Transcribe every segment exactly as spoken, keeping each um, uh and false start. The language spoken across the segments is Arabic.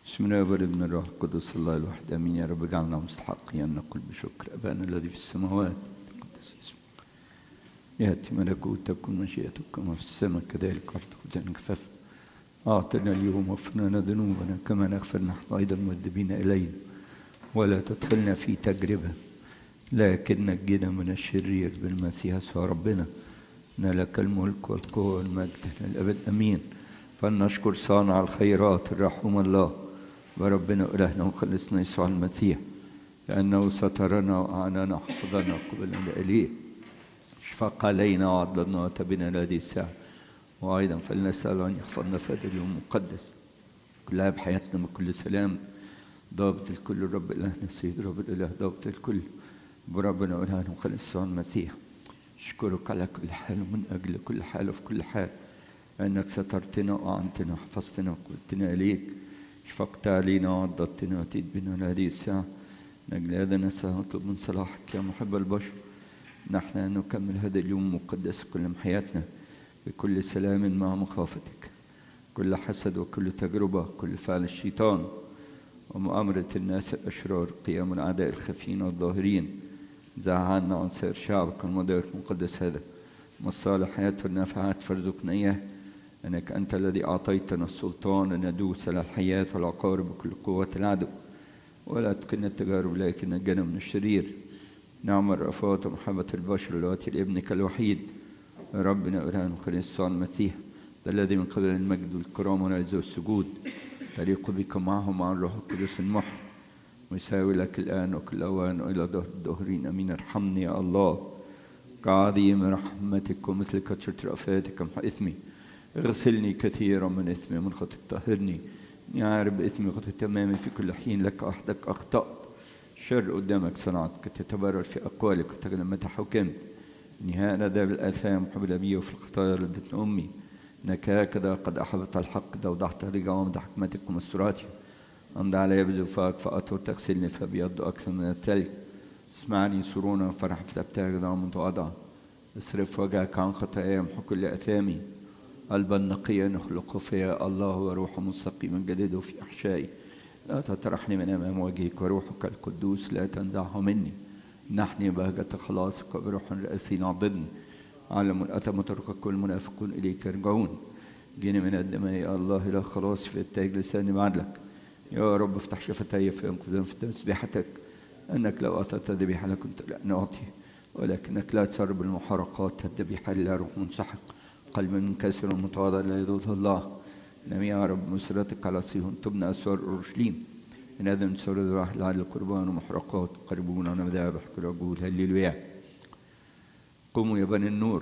بسم الله والابن الروح القدس الله الواحد امين. يا رب اجعلنا مستحقين ان نقول بشكر ابانا الذي في السماوات تقدس اسمك، ياتي ملكوتك تكن مشيئتك كما في السماء كذلك على الارض. خذنا كفاف اعطنا اليوم واغفر لنا ذنوبنا كما نغفر نحن ايضا المذنبين الينا، ولا تدخلنا في تجربه لكن نجنا من الشرير بالمسيح يسوع ربنا، ان لك الملك والقوه والمجد للابد امين. فلنشكر صانع الخيرات الرحوم الله وربنا إلهنا وخلصنا يسوع المسيح، لأنه سترنا وأعاننا وحفظنا وقبلنا إليه، اشفق علينا وعضلنا وتبنا لهذه الساعة. وأيضا فلنسأل أن يحفظنا في هذا اليوم المقدس كلها بحياتنا من كل سلام، ضابط الكل الرب إلهنا السيد رب الإله ضابط الكل بربنا إلهنا وخلصنا يسوع المسيح. أشكرك على كل حال ومن أجل كل حال وفي كل حال، أنك سترتنا وأعنتنا وحفظتنا وقبلتنا إليك، شفقت علينا وعضدتنا وأتيت بنا لهذه الساعة. من أجل هذا نسأل ونطلب من صلاحك يا محب البشر نحن أن نكمل هذا اليوم المقدس كل حياتنا بكل سلام مع مخافتك، كل حسد وكل تجربة، كل فعل الشيطان ومؤامرة الناس الأشرار، قيام الأعداء الخفيين والظاهرين، زع عنا عن سائر شعبك المدار المقدس هذا مصالح حياة والنافعات فارزقنا إياه، أنك أنت الذي أعطيتنا السلطان أن ندوس على الحياة والعقارب بكل قوة العدو، ولا تقلنا التجارب لكن نجنا من الشرير. نعم الرأفات ومحبة البشر الواتي لابنك الوحيد ربنا إلهنا وخلينا يسوع المسيح، الذي من قبل المجد والكرام والعزة والسجود تليق بك معه مع الروح القدس المحر، ويساوي لك الآن وكل أوان وإلى دهر الدهرين أمين. ارحمني يا الله كعظيم رحمتك ومثل كثرة رأفاتك امحو إثمي، اغسلني كثيرا من إثمي ومن خطيئتي طهرني، إني عارف بإثمي وخطيئتي تمامي في كل حين، لك وحدك أخطأت، شر قدامك صنعت، كنت تتبرر في أقوالك وتكلم متى حكمت، إني هذا بالآثام وحب الأبي وفي الخطايا ردتني أمي، إنك هكذا قد أحببت الحق إذا وضحت رجال حكمتك ومستوراتي، أمضى علي بزفاك فأطهر تغسلني فأبيض أكثر من الثلج، اسمعني سرونا وفرح فتبتهج ضام متواضعا، اصرف وجهك عن خطاياي وامحو كل أثامي، قلبا نقيا نخلقه فيا الله وروح مستقيما جديده في أحشائي، لا تطرحني من أمام وجهك وروحك القدوس لا تنزعه مني، نحني بهجة خلاصك وبروح رأسي نعضدني، علم الأتى مترك كل المنافقون إليك يرجعون، جيني من الدماء يا الله إلى خلاص في التاج لساني بعدلك، يا رب افتح شفتي فينقذون في تسبيحتك، أنك لو أعطيت ذبيحة لكنت لا نعطي، ولكنك لا تسرب المحرقات الذبيحة إلا روح منسحق، قلب منكسر ومتواضع لا يدوث الله. نعم يا رب مسرتك على صهيون تبنى أسوار أورشليم، من هذا من سور الراح لعل القربان ومحرقات قربون على مذابح كل عجول هللويا. قوموا يا بني النور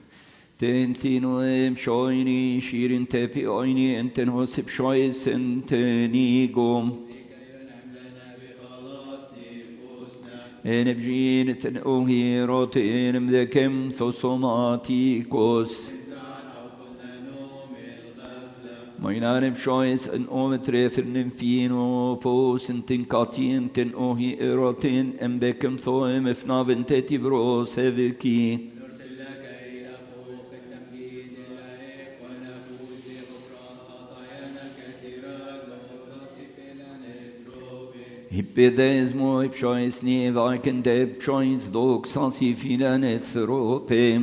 تنتين ومشايني شيرين تابي عيني انتن هوسب شايس انتني قوم نبجين تنقوهي روتين مذكم ثوصوماتيكوس ماينان بشايس ان اوم تريفر نمفينو فوس انتن كاتين تنقوهي ايروتين امبكم ثوم افنا بنتتي برو سيفكي Hippedez moi pshois ni vaken de pshois dog sansi filan thrope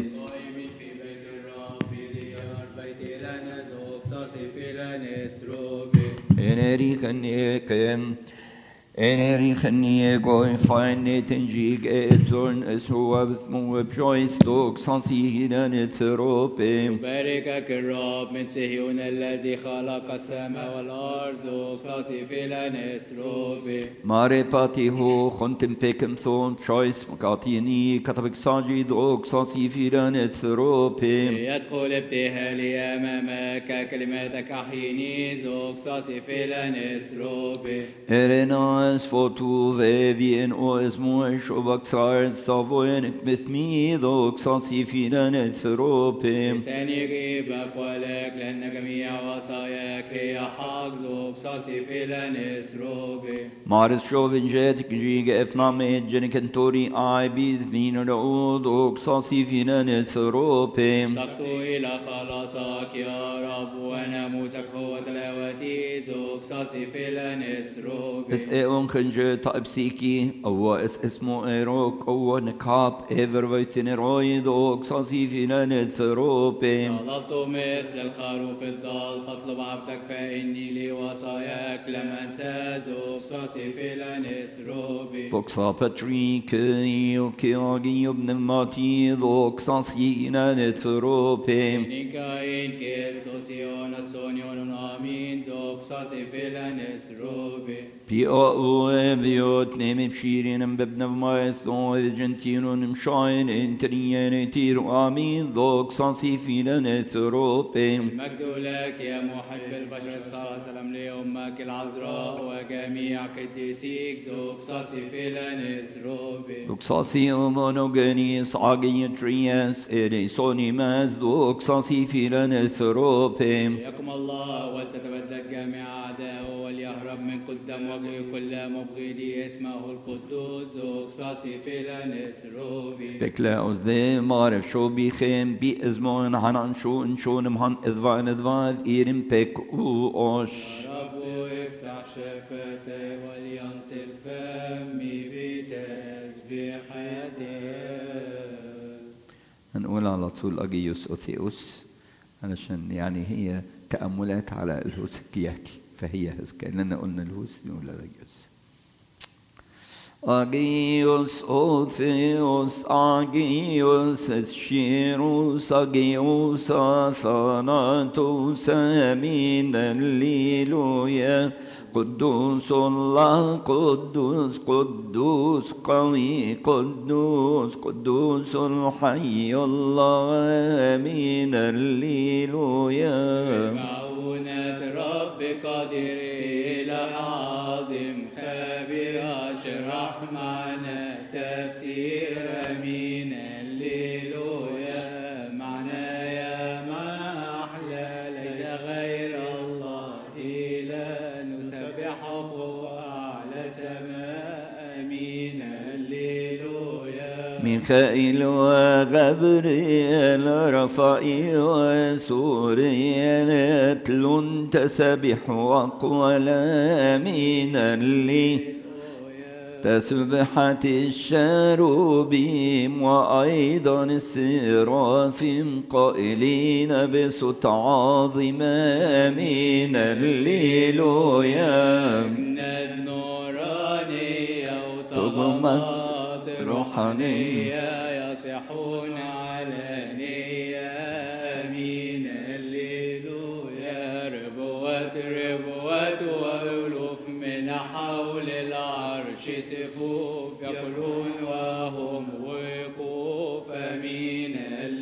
Eneri khanekem Eneri khanie goy fine tenjig etzorn eswa bthmu pshois dog sansi filan thrope باركك الرب من صهيون الذي خلق السماء والأرض وقصصي في الأنسروبي Mare pati ho khontem pekem thon choice makatini katabik saji dog sansi filan thrope يدخل ابتهالي أمامك كلماتك أحيني زوق صاصي في الأنسروبي Erena As foto vevien och esmoes och vaxar savoyen مثميد وقصاصي فينا نثروبهم لساني يجيبك ولك لأن جميع وصاياك هي حافظ وقصاصي في لنسروبي مارس شوفن جاتك جيجا افنامي جنك انتوري اي بيذنين رعود وقصاصي فينا نثروبهم اشتقت إلى خلاصك يا رب وناموسك هو تلاوتي وقصاصي في لنسروبي اس اون خنجة طيب سيكي او اس اسمو ايروك او نكاب ايفر ويتن رويد وقصاصي فينا نثروبهم طلبت مثل الخروف الضال فاطلب عبدك فإني لي وصاياك لم أنسى وقصاصي في لنسروبي بوكسا باتريك يوكياغي ابن ماتي وقصاصي فينا نثروبهم نيكاين كيستوسيون استونيون آمين وقصاصي في لنسروبي بي او بيوت نيم بشيرين ببن مايث وذ جنتين مشاين انتريان تير امين ذو قصاصي فينا نثروبهم المجد لك يا محب البشر الصلاة سلام لأمك العذراء وجميع قديسيك ذو قصاصي في لنسروبي قصاصي امونوغني صاغي ترياس اليسوني ماز ذو قصاصي فينا نثروبهم يقم الله ولتتبدد جميع أعدائه وليهرب من قدام وجهه كل مبغضي اسمه القدوس ذو قصاصي في لنسروبي بكلا أذي معرف شو بيخيم بي ازمون حنان شو انشون مهان اذفان اذفاذ ايرم بك او اوش رب افتح شفتي ولينطق فمي بتسبيحتك هنقول على طول أجيوس أوثيوس علشان يعني هي تأملات على الهوس الكياكي فهي هزكا لأننا قلنا الهوس نقول أجيوس أجيوس أوثيوس أجيوس الشيروس أجيوس أثاناتوس أمين الليلويا قدوس الله قدوس قدوس قوي قدوس قدوس الحي الله آمين الليلويا معونة رب قادر إله عظيم خبير اشرح معنا تفسير أمين الليلويا معنايا ما أحلى ليس غير الله إله نسبحه فوق أعلى سماء أمين الليلويا ميخائيل وغبريل رفائيل وسوريل يتلون تسبح وأقوال آمين الليلويا تسبحة الشاروبيم وأيضا السرافيم قائلين بصوت عظيم آمين الليلويا من النورانية وطغمات روحانية يصيحون علانية آمين الليلويا ربوات ربوات وألوف من حول العرش سفوف يقولون وهم وقوف آمين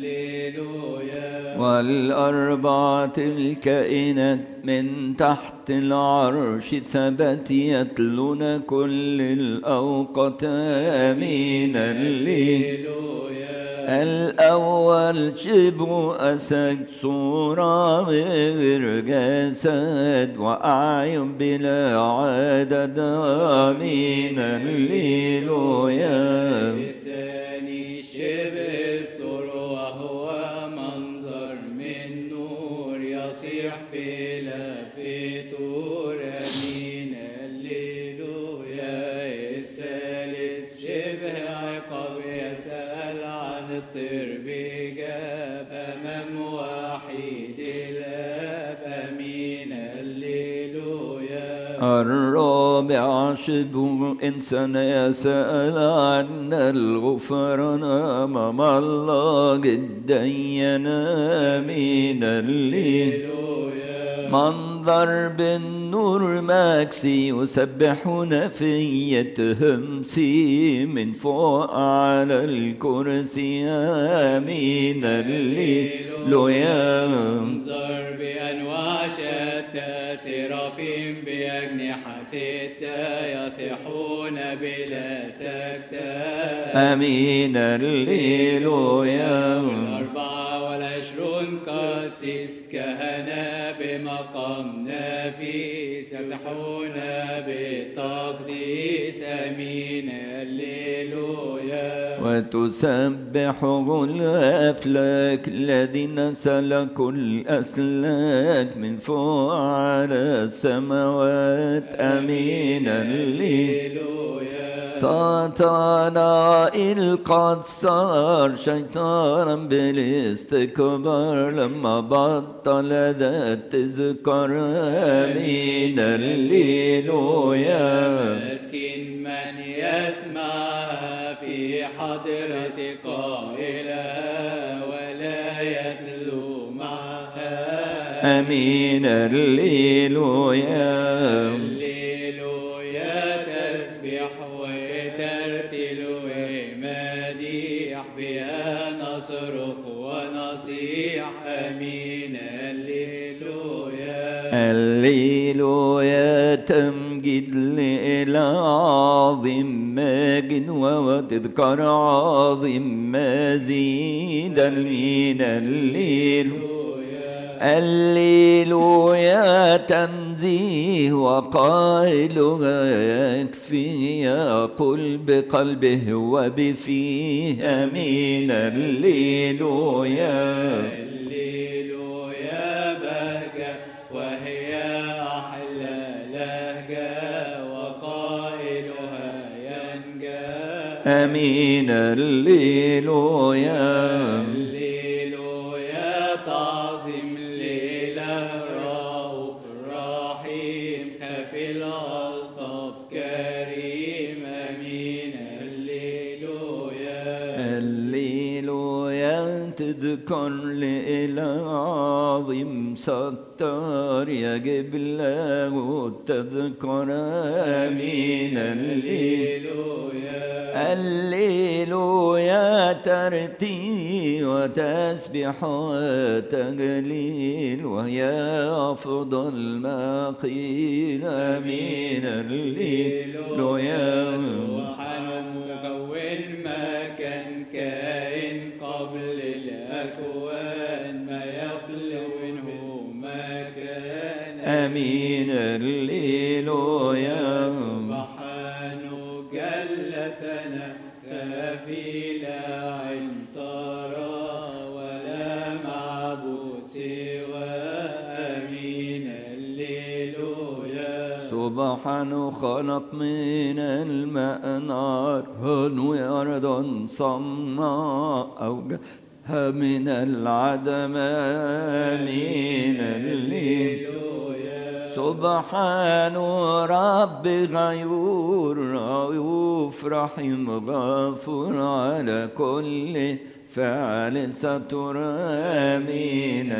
الليلويا والأربعة الكائنات من تحت العرش ثبت يتلون كل الأوقات آمين الليلويا الأول شبه أسد صورة غير جسد وأعين بلا عدد آمين الليلويا الثاني شبه الصورة وهو منظر من نور يصيح بلا فتور آمين الليلويا الثالث شبه عقاب يسأل عن الطير بجاب أمام وحيد الآب آمين الليلويا الرابع شبه إنسان يسأل عن الغفران أمام الله الديان آمين الليلويا منظر بالنور ماكسي يسبحون فيتهم سي من فوق على الكرسي آمين الليلويا منظر بأنواع شتى سرافيم بأجنحة ستة يصيحون بلا سكتة آمين هللويا. والأربعة والعشرون قسيس كهنة بمقام نفيس يصيحون بالتقديس آمين هللويا. وتسبحه الأفلاك الذين سلكوا الأسلاك من فوق على السماوات آمين هللويا. ساتانا قد صار شيطانا بالاستكبار لما بطل ذا التذكار آمين هللويا. مسكين من يسمعها في حضرة قائلها ولا يتلو معها آمين هللويا. هللويا. تسبح وترتل ومديح بها نصرخ ونصيح آمين هللويا. هللويا. تمجد لعظيم ماجد وتذكر عظيم مزيد آمين هللويا. هللويا. تنزيه وقائلها يكفي يقول بقلبه وبفيه آمين هللويا. هللويا. بهجة وهي أحلى لهجة وقائلها ينجى آمين هللويا. هللويا. تعظيم لله رؤوف رحيم خفي الألطف كريم آمين هللويا. هللويا. تذكر لإله عظيم ستار يجب له التذكر آمين هللويا. هللويا. ترتيل وتسبح وتجليل وهي أفضل ما قيل آمين هللويا. سبحان مكون ما كان كائن قبل الأكوان ما يخلو منه ما كان آمين هللويا. سبحانه جل ثناء ففي لا عين ترى ولا معبود سوى آمين هللويا. سبحانه خلق من الماء نار وأرضا صماء أوجدها من العدم آمين هللويا. سبحان رب غيور رؤوف رحيم غفور على كل فعل ستر آمين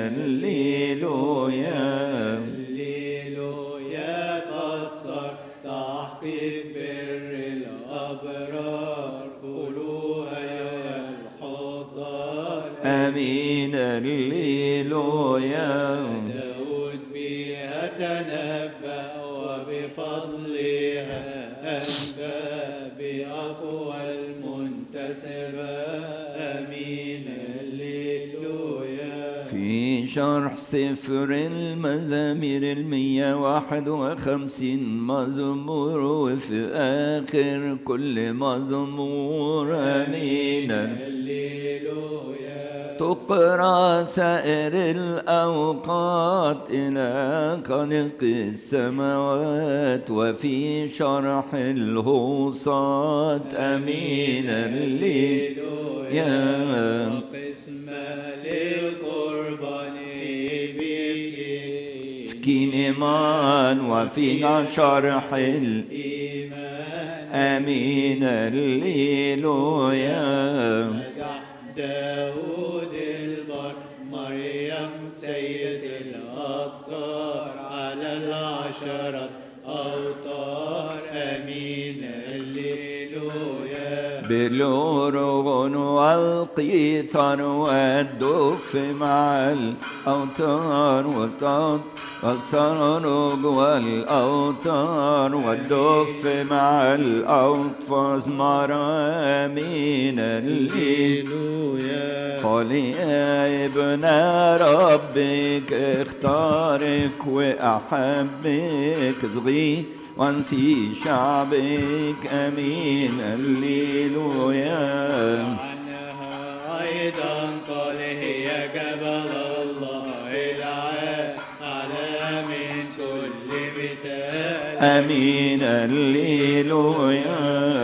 هللويا. هللويا. قد صار تحقيق بر الأبرار قولوها يا الحضار آمين هللويا. داود بها تنبأ وبفضلها أنبأ بأقوى المنتسبة آمين هللويا. في شرح سفر المزامير المية واحد وخمسين مزمور وفي آخر كل مزمور آمين هللويا. تقرأ سائر الأوقات إلى خالق السماوات وفي شرح الهوصات آمين هللويا. قسم للقربان كينمان وفينا شرح الإيمان آمين هللويا. نجح داود البر مريم سيد الأبكار على العشرة أوتار آمين هللويا. بالأورغن والقيثار والدف مع الأوتار وتط والصاروخ والأوتار والدف مع الأطفال مرامين الليل قل يا ابن ربك اختارك وأحبك صغي وانسي شعبك أمين الليلويا عنها أيضا قال هي جبل الله الأعلى من كل مثال أمين الليلويا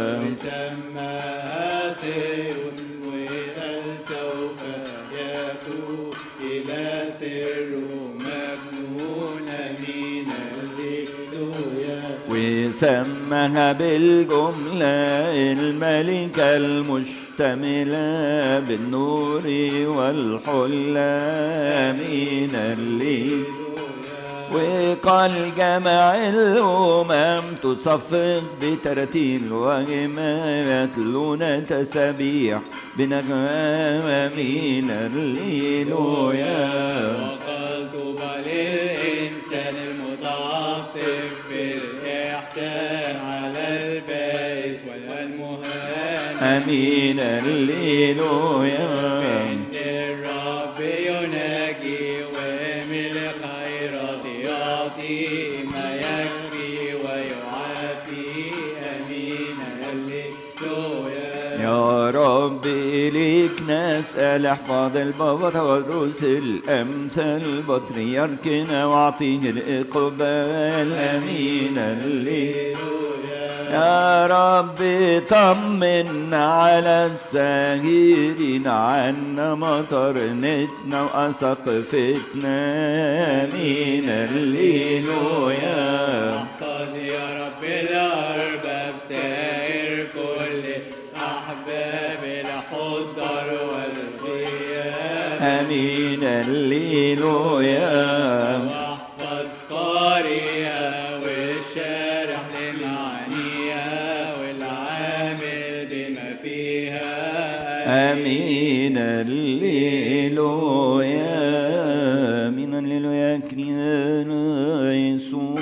سماها سيون وقال سوف يكون إلى سر مجنون أمين الليلويا وسمها بالجملة الملكة المشتملة بالنور والحلة أمين الليل وقال جمع الأمم تصفق بترتيل وهما يتلون تسبيح بنغمة أمين الليلويا وقال طوبى للإنسان المتعاطف بالإحسان على البائس والمهان أمين الليلويا عند الرب يناجي ومن الخيرات يعطي ما يكفي ويعافي أمين الليلويا يا رب إليك نسأل احفظ البابا والرؤوس الأمثال بطريركنا واعطيه الإقبال أمين الليلويا يا رب طمن على الساهرين عنا مطرنتنا وأسقفتنا أمين الليلويا احفظ يا رب الأرباب سائر كل أحباب الحضر والغياب أمين الليلويا واحفظ قارئها والشارح لمعانيها والعامل بما فيها أمين الليلويا من الليلويا كريانا يسون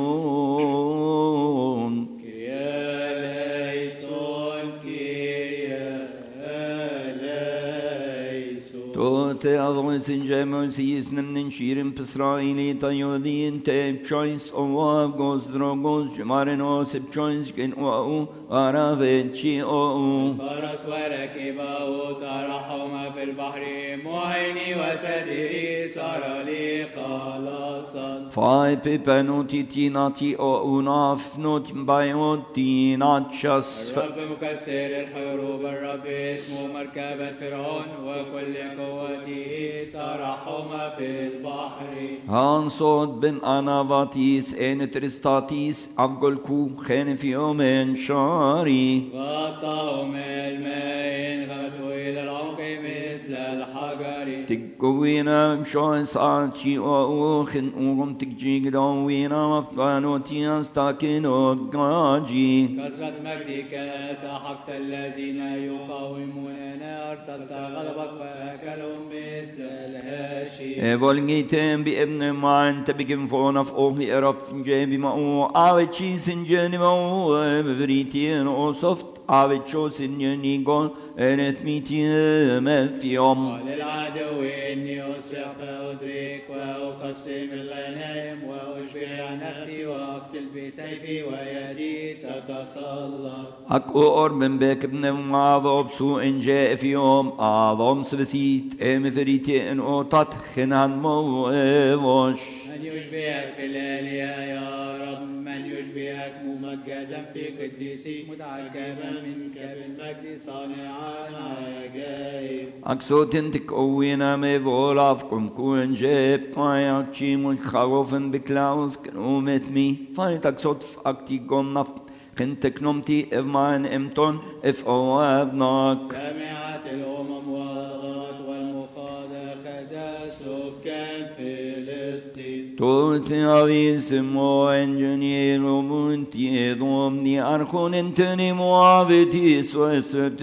كريا ليسون كريا ليسون توتي أضغط سنجام سيسنا من شيرم بسرائيلي تيودين تيب شويس أواف غوز دروغوز جمارنوس بشويس كن وأو أرافيتشي أو فرس وركبه ترحم في البحر معيني وسدري صار لي خلاصا فاي بيبانوتي تيناتي أو ناف نوت بايوتي ناتشاس الرب مكسر الحروب الرب اسمه مركبة فرعون وكل قوته ترحم في البحر هان صوت بن أنافاتيس إن ترستاتيس أفقلكو خين في يومين شاري غطاهم الماء غمسوا إلى العمق مثل الحجر تقوينا مشون ساعتي وأوخن أوغم تكجيك دوينا مفتانوتي أستاكينو قاجي كثرة مجدك سحقت الذين يقاوموننا أرسلت غضبك فأكلهم مثل الهاشي فولجيتم بابن ما أنت بكم فونا في أوهي أرف جيبي ما أو أوتشي سنجاني ما أو مفريتين أوصفت أوتشو سنجاني قول أرثميتي ما في يوم قال العدو إني أسرع فأدرك وأقسم الغنائم وأشبع نفسي وأقتل بسيفي ويدي تتسلط أكو أرمن بك ابن معظم سوء جاء في يوم أعظم سبسيت مفريتين أوطت خنان موش من يشبهك في الآلهة يا رب من يشبهك ممجدا في قديسك متعجبا منك بالمجد صانعا عجائب أكسو تنتك أوينا ميفولا فقم كون جيب طايق شي متخوفن بكلاوس كنو متمي فايتك صدف أكتي قم نفط خنتك نمتي إف مان إمتون إف أوابناك سمعت الأمم والغات والمخاضة خزا سكان فلسطين توتي أويس مو إنجنير ومنتي ضمني أرخون انتني موابتي سوسرت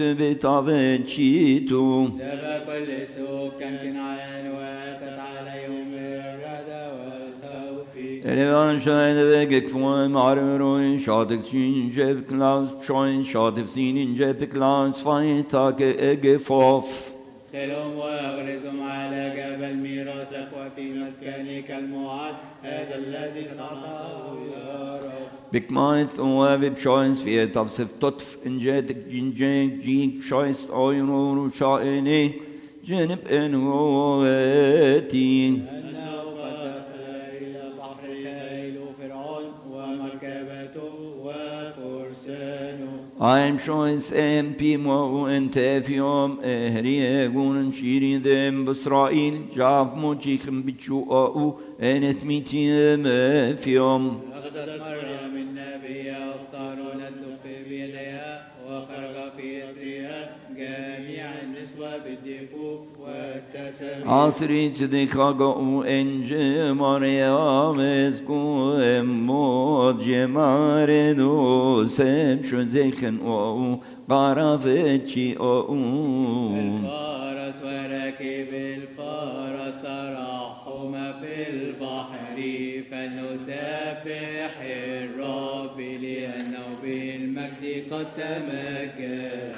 بتابتشيتو سبب كل سكان كنعان وأتت عليهم الردى والخوف Elevan şahede ve gekfuen marmeroin şadık çince klaus çoin şadık sinince klaus faytake egefof. خلهم واغرزهم على جبل ميراثك وفي مسكنك الموعد هذا الذي صنعته يا رب. Bikmaith oave bshoins fiet av seftof injedik jinjek jik bshoins oynuru shaini jenib enwati. أنه قد دخل إلى بحر الهيل فرعون ومركبته وفرسانه. I'm shoins em pimo entafium ehriyegun shiridem b'Israel jav mochichem bichu au enet mitiem fium. أخذت مريم النبي واختاروا الدف بيديها وخرج في إثرها جميع النسوة بالدفوف والتساميح. عصري تدخاغو انجي مريم اسكو امود جماردو سب شو زيخن او قرفتشي او. الفارس وراكب الفارس ترحم في البحر فلنسبح الرب لأنه بالمجد قد تمجد.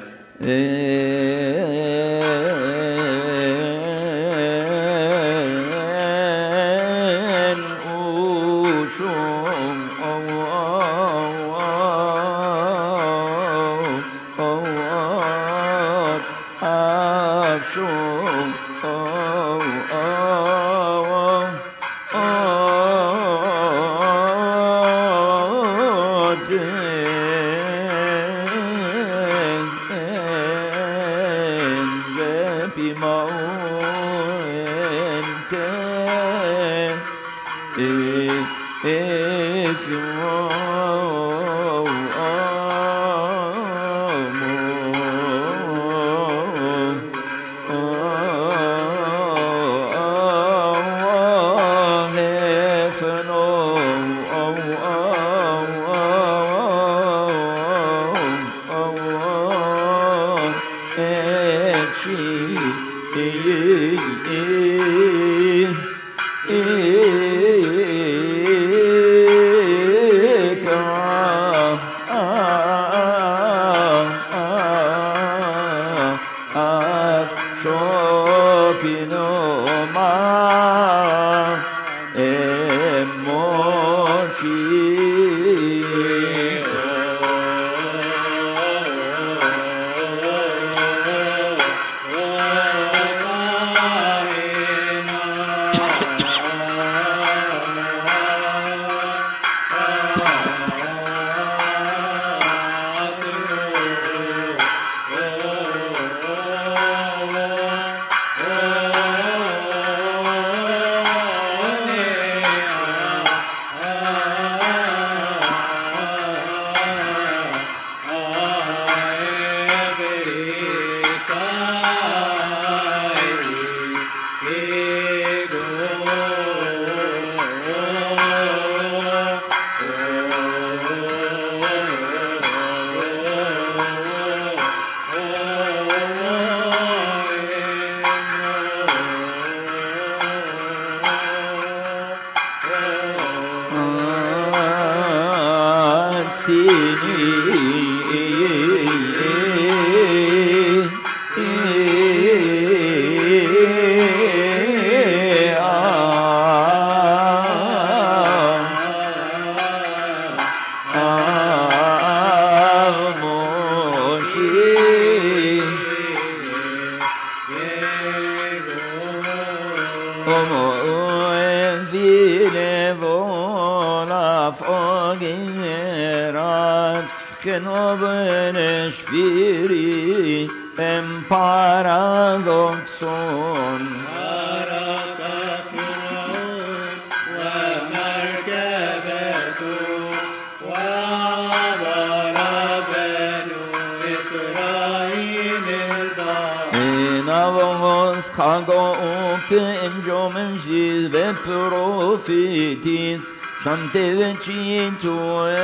Shanteveci tu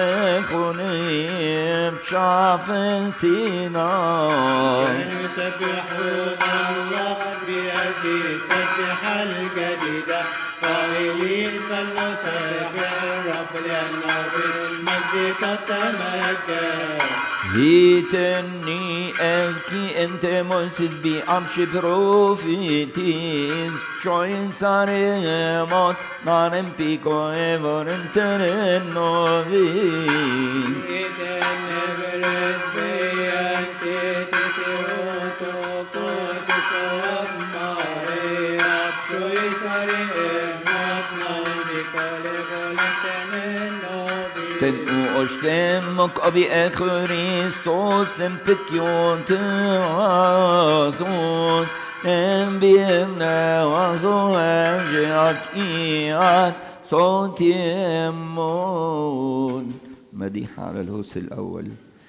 echonim shafen Sinai. يسبحون الله بهذه التسبيحة الجديدة قائلين فلنسبح الرب لأنه بالمجد قد تمجد. Hiteni elki ente moises bi amshi profitis choin saremot nanem pico evoren tenen novi. Hiteni veres beyanti titiroto kotiso amare apsoi saremot nanem pico evoren tenen novi. Ten u oshtem mok abi e Christos em pikyon teazos em biemne wazo enjat iat صوتيمون. مديح على الهوس الأول.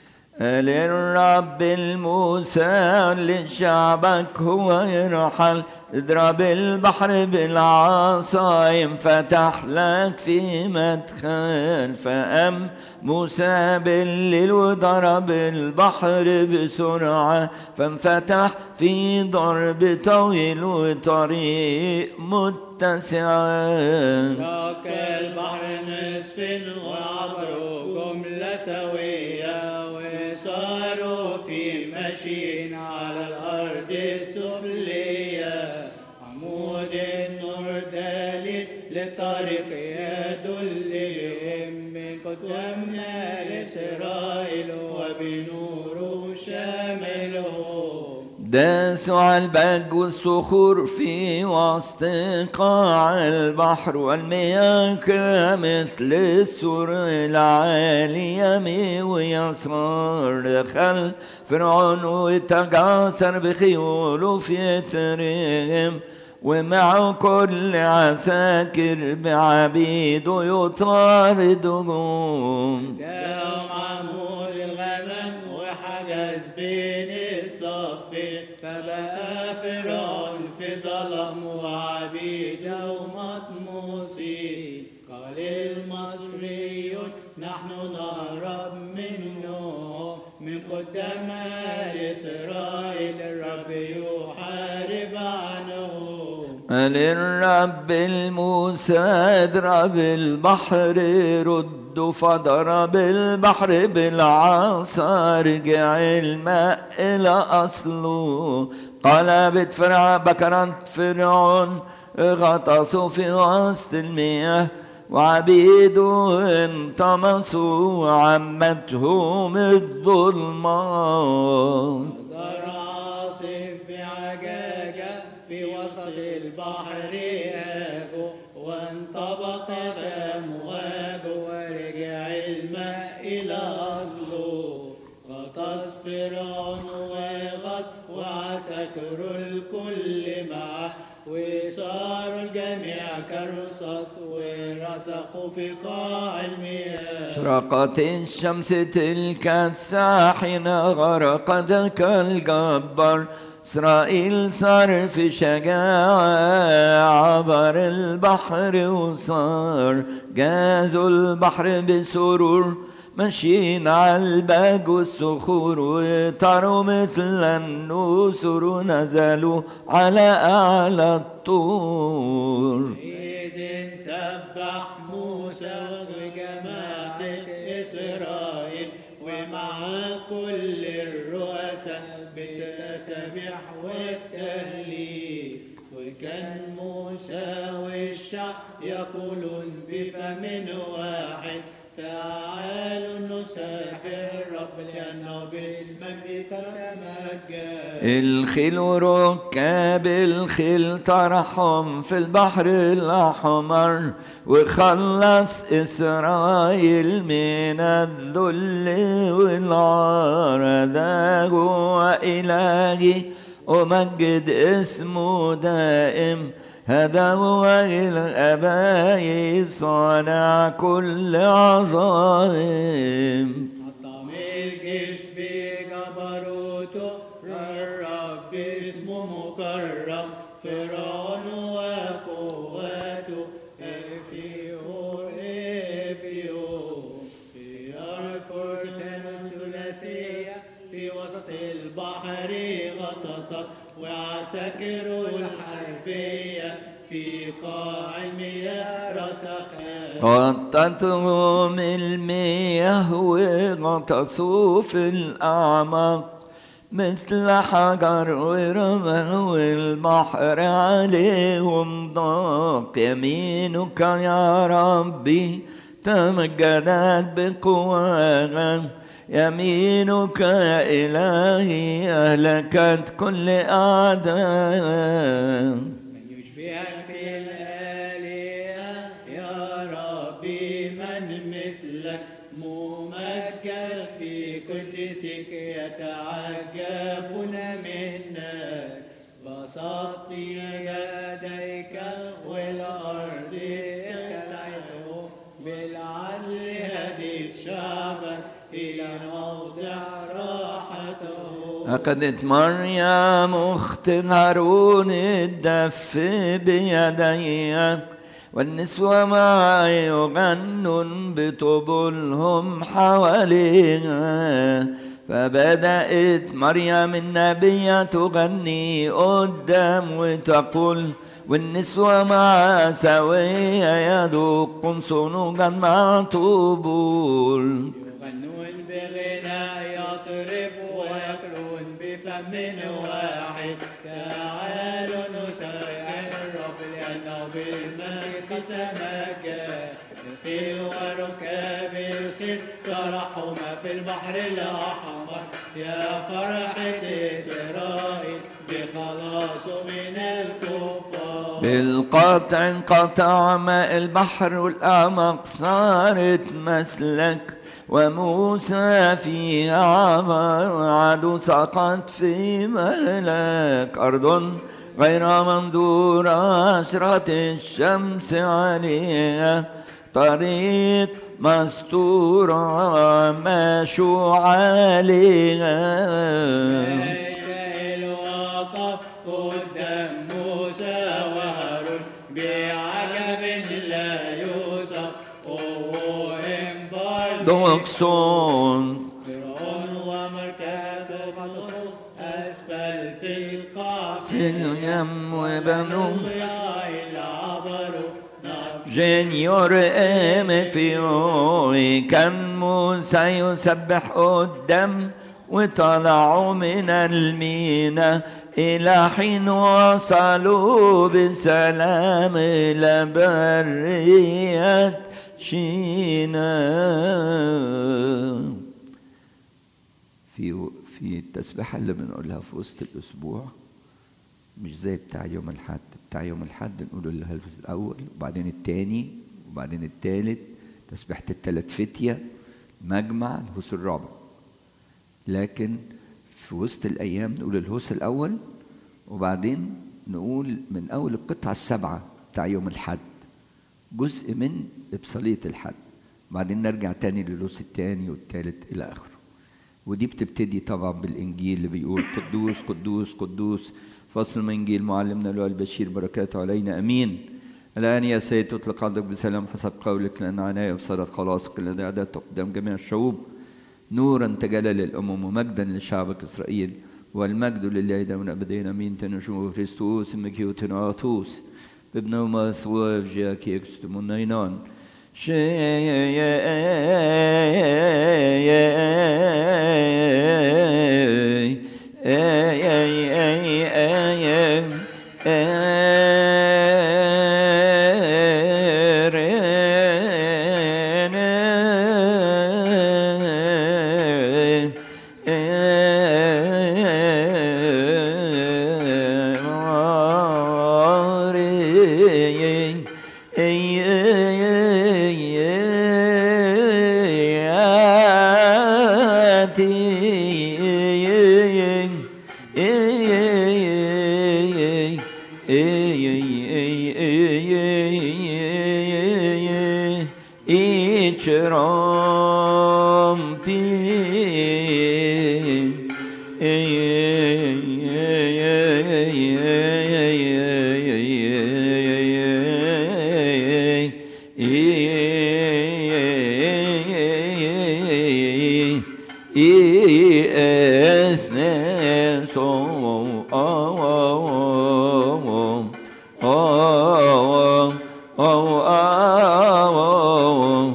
للرب الموسى لشعبك هو يرحل اضرب البحر بالعصا ينفتح لك في مدخل فأم موسى بالليل وضرب البحر بسرعة فانفتح في ضرب طويل وطريق متسع. شق البحر نصف وعبروا جملة سوية وصاروا في مشي على الأرض السفلية. عمود النور دليل للطريق يدلهم من قدامنا لإسرائيل وبنوره شاملهم. داسوا على البج والصخور في وسط قاع البحر والمياه كمثل السور العالي يمين ويسار. دخل فرعون وتجاسر بخيوله في يثرهم ومع كل عساكر بعبيده يطاردهم. جاءهم عمود الغمام وحجز بين الصف فبقى فرعون في ظلم وعبيده مطموسين. قال المصريون نحن نهرب منهم من قدام إسرائيل الرب يحارب عنهم. للرب الموسى اضرب البحر رد فضرب البحر بالعصا رجع الماء إلى أصله. قلبت فرع بكرت فرعون غطسوا في وسط المياه وعبيده انطمسوا وعمتهم الظلمات. صار عاصف بعجاجة في وسط البحر هاجو وانطبق أمواجه ورجع الماء إلى أصله. غطس فرعون وغص وعسكر الكل معه وصاروا الجميع كالرصاص ورسخوا في قاع المياه. شرقت الشمس تلك الساحنة غرقت كالجبار. إسرائيل صار في شجاعة عبر البحر وصار جازوا البحر بسرور ماشيين على الباج والصخور وطاروا مثل النسر نزلوا على أعلى الطور. إذ سبح موسى وجماعة إسرائيل ومع كل الرؤساء بالتسبيح والتهليل. وكان موسى والشعب يقولون بفم واحد تعالوا نسبح الرب لأنه بالمجد تمجد. الخيل وركاب الخيل طرحهم في البحر الأحمر وخلص إسرائيل من الذل والعار. ذا هو إلهي ومجد اسمه دائم. هذا هو الأباء صانع كل عظائم. حطم الجيش في جبروته الرب اسمه مكرم. فرعون وقواته افيور افيور في الفرسان الثلاثية في وسط البحر غطست وعساكر الحربية في قاع المياه سبقتهم المياه وغطسوا في الأعماق مثل حجر ورمل والبحر عليهم ضاق. يمينك يا ربي تمجدت بقواها، يمينك يا إلهي أهلكت كل أعداء. من يشبهك في الآلهة يا ربي، من مثلك ممجد في قدسك، يتعجبون منك. بسطت يديك والأرض ابتلعتهم، بالعدل هديت شعبك إلى موضع راحته. أخذت مريم أخت هارون الدف بيديها، والنسوة معا يغنون بطبلهم حواليها. فبدأت مريم النبية تغني قدام وتقول، والنسوة معا سوية يدقون صنوجا مع طبول. يغنون بغناء يطرب ويقلون بفم واحد. تعالوا نسبح الرب لأنه بالمجد تمجد. الخيل وركاب الخيل ترحم في البحر الأحمر. يا فرحة إسرائيل بخلاصه من الكفار. بالقطع انقطع ماء البحر والأعماق صارت مسلك، وموسى فيها عبر عدو سقط في مهلك. أرض غير منظورة أشرت الشمس عليها، طريق مستورة مشوا عليها. الوقف قدام موسى وهارون بعجب لا يوصف. دوكسون فرعون ومركبه قد أسفل في القاع، في اليم وبنو جنيور ام فيوي. كان موسى يسبح قدام وطلعوا من المينا، إلى حين وصلوا بسلام إلى برية شينا. في في التسبيحة اللي بنقولها في وسط الأسبوع مش زي بتاع يوم الحد. بتاع يوم الحد نقول الهلف الأول وبعدين التاني وبعدين التالت، تسبيحة التلات فتية، مجمع الهوس الرابع. لكن في وسط الأيام نقول الهوس الأول وبعدين نقول من أول القطعة السبعة بتاع يوم الحد جزء من إبصالية الحد، بعدين نرجع تاني للهوس التاني والتالت إلى آخره. ودي بتبتدي طبعا بالإنجيل اللي بيقول قدوس قدوس قدوس، فصل من إنجيل معلمنا لوقا البشير بركاته علينا أمين. الآن يا سيد تطلق عندك بسلام حسب قولك، لأن عناية بصرت خلاصك الذي أعددته قدام جميع الشعوب، نورا تجلى للأمم ومجدا لشعبك إسرائيل، والمجد لله دائما أبدين أمين. تنشوف كريستوس مكيوتناتوس بابنوما ثواف جاكي اكستمونينان oh, oh, oh, oh, oh,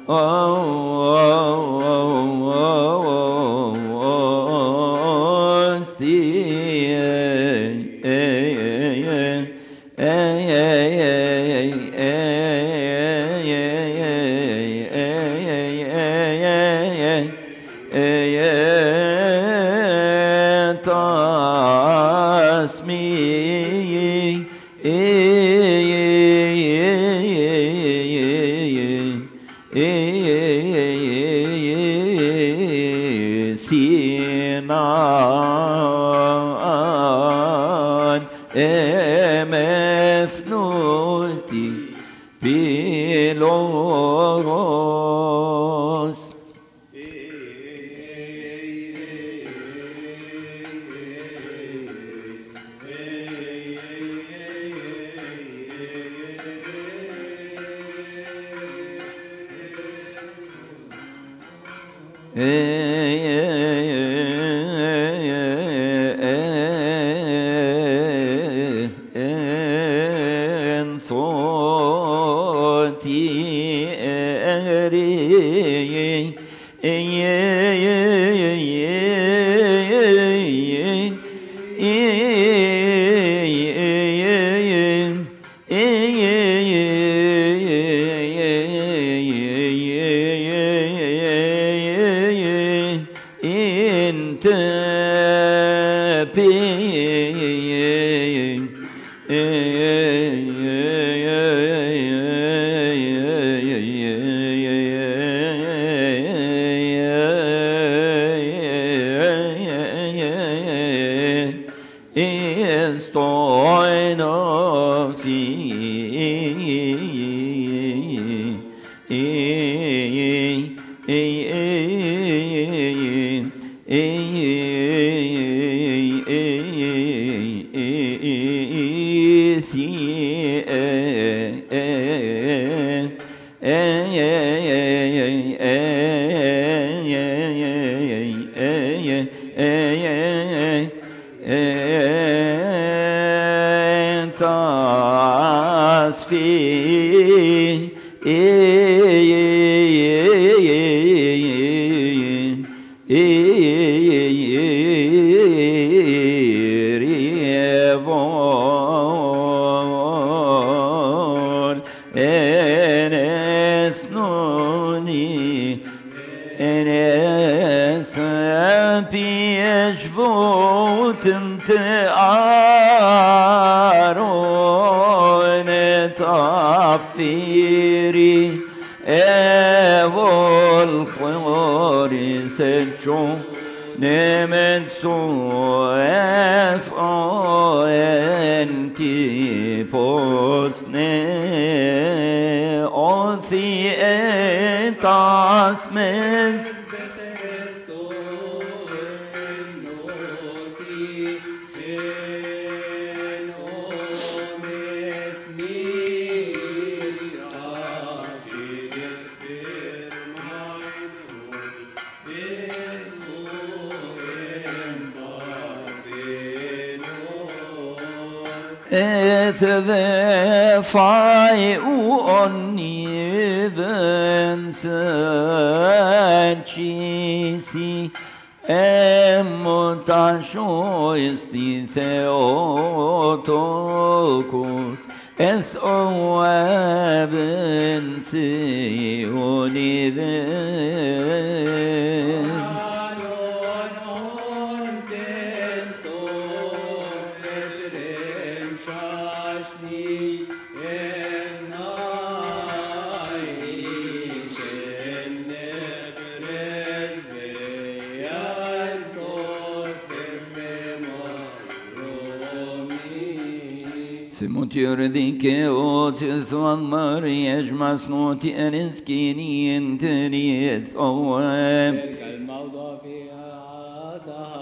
Yurdike otis والمر يجمع صنوتي أنسكيني انتريث أوام الموضع فيها سهر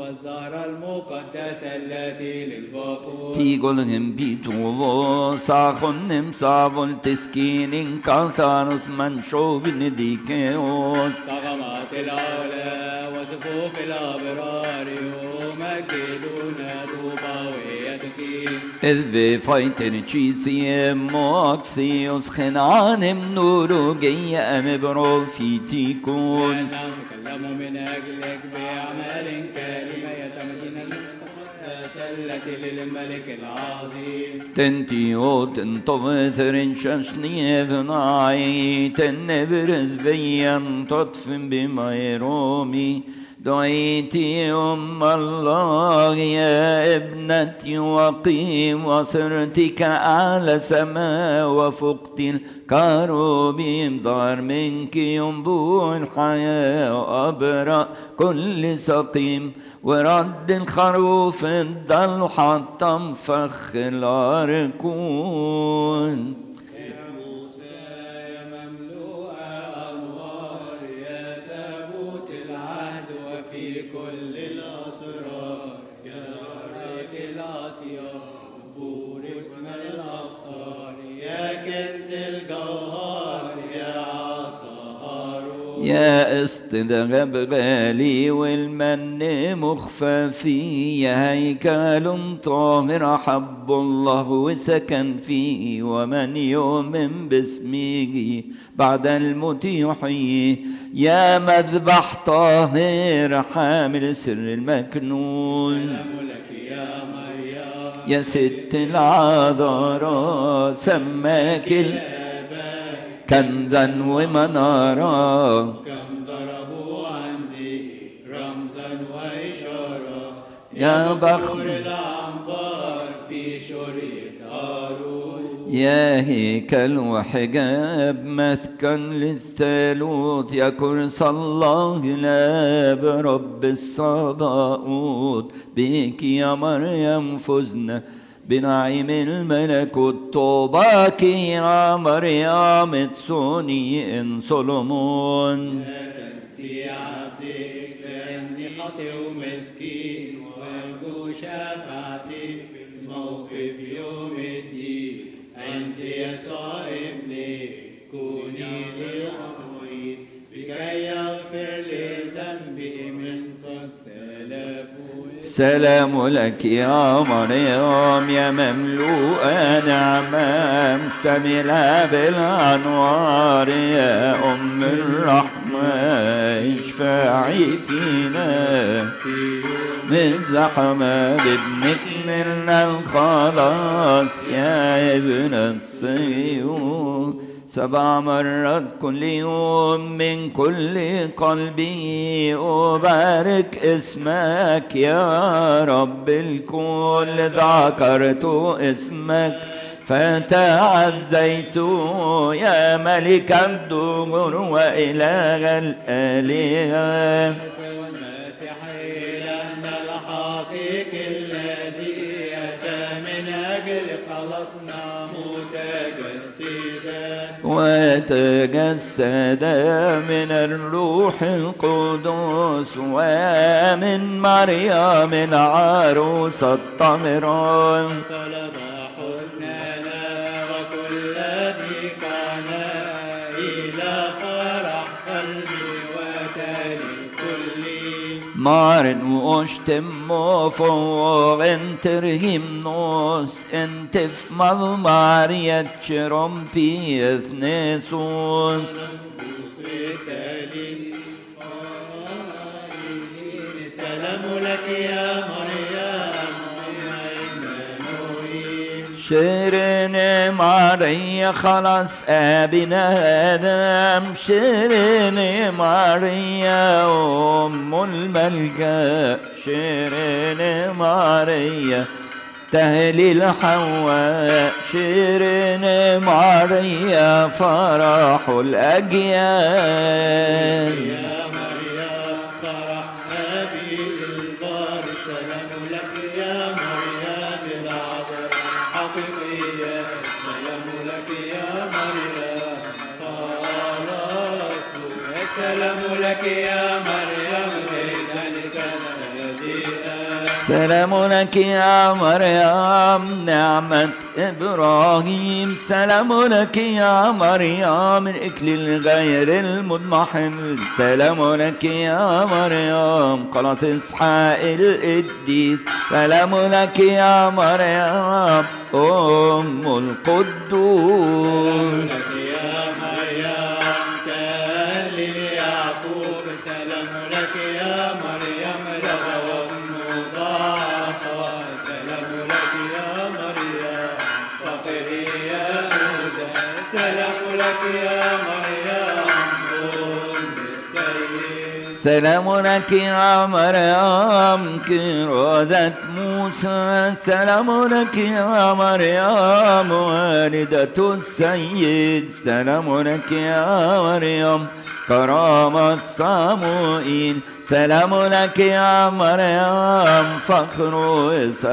والزهرة المقدسة التي للبخور تيغولهم بيتوفو ساخنهم سافل تسكين كاثارس منشوب نديكيوس طغمات العلا وصفوف الأبرار يمجدون طوباويتك إذ بفايتن تشيسي موكسيوس خنانم نورو جيام بروفيتيكون نتكلم من أجلك بأعمال كريمة يتمكن المقدسة التي للملك العظيم تنتيو تنطفثرن ششني فناي تنبرز بيان تطف بميرومي دعيتي أم الله يا ابنتي وقيم وصرتك على سماء وفقت الكروبيم ظهر منك ينبوع الحياة وأبرأ كل سقيم ورد الخروف الضل حطم فخ العركون يا استدغب غالي والمن مخفى فيه هيكل طاهر حب الله وسكن فيه ومن يؤمن باسمه بعد الموت يحييه يا مذبح طاهر حامل سر المكنون يا ست العذراء سماك كنزا ومنارا كم ضربوا عندي رمزا وإشارة يا بخر العنبر في شرية هارون يا هيكل وحجاب مسكن للثالوث يا كرسي الله لا برب الصباؤوت بك يا مريم فزنا بنعيم الملكوت طوباك يا مريم تسوني ان سولومون لا تنسي عبدك لأني خاطئ ومسكين وأرجو شفاعتي في الموقف يوم الدين عند يسوع ابني كوني لي عمري لكي يغفر لي ذنبي من ثلاث سلام لك يا مريم يا مملوءة نعمة مشتملة بالأنوار يا أم الرحمة اشفعي فينا من زحمة بابنك منا الخلاص يا ابن الصيون سبع مرات كل يوم من كل قلبي أبارك اسمك يا رب الكل ذكرت اسمك فتعزيت يا ملك الدهور وإله الآلهة وتجسد من الروح القدس ومن مريم العروس الطاهرة طلب حسننا وكل ذكرنا إلى فرح قلبي وتالي كلي مارن واشتم فوق انترهم نوس انت في مضمارية شرمبي اثنسون سلام لك يا مريم شيرين ماريا خلاص ابنا ادم شيرين ماريا ام الملجا شيرين ماريا تهليل حواء شيرين ماريا فرح الاجيال سلام لك يا مريم بين لسان الذي سلام لك يا مريم نعمة إبراهيم سلام لك يا مريم من إكليل غير المضمحل سلام لك يا مريم خلاص إسحاق القديس سلام لك يا مريم أم القدوس سلام لك يا مريم كرازة موسى سلام لك يا مريم والدة السيد سلام لك يا مريم كرامة صموئيل سلام لك يا مريم فخر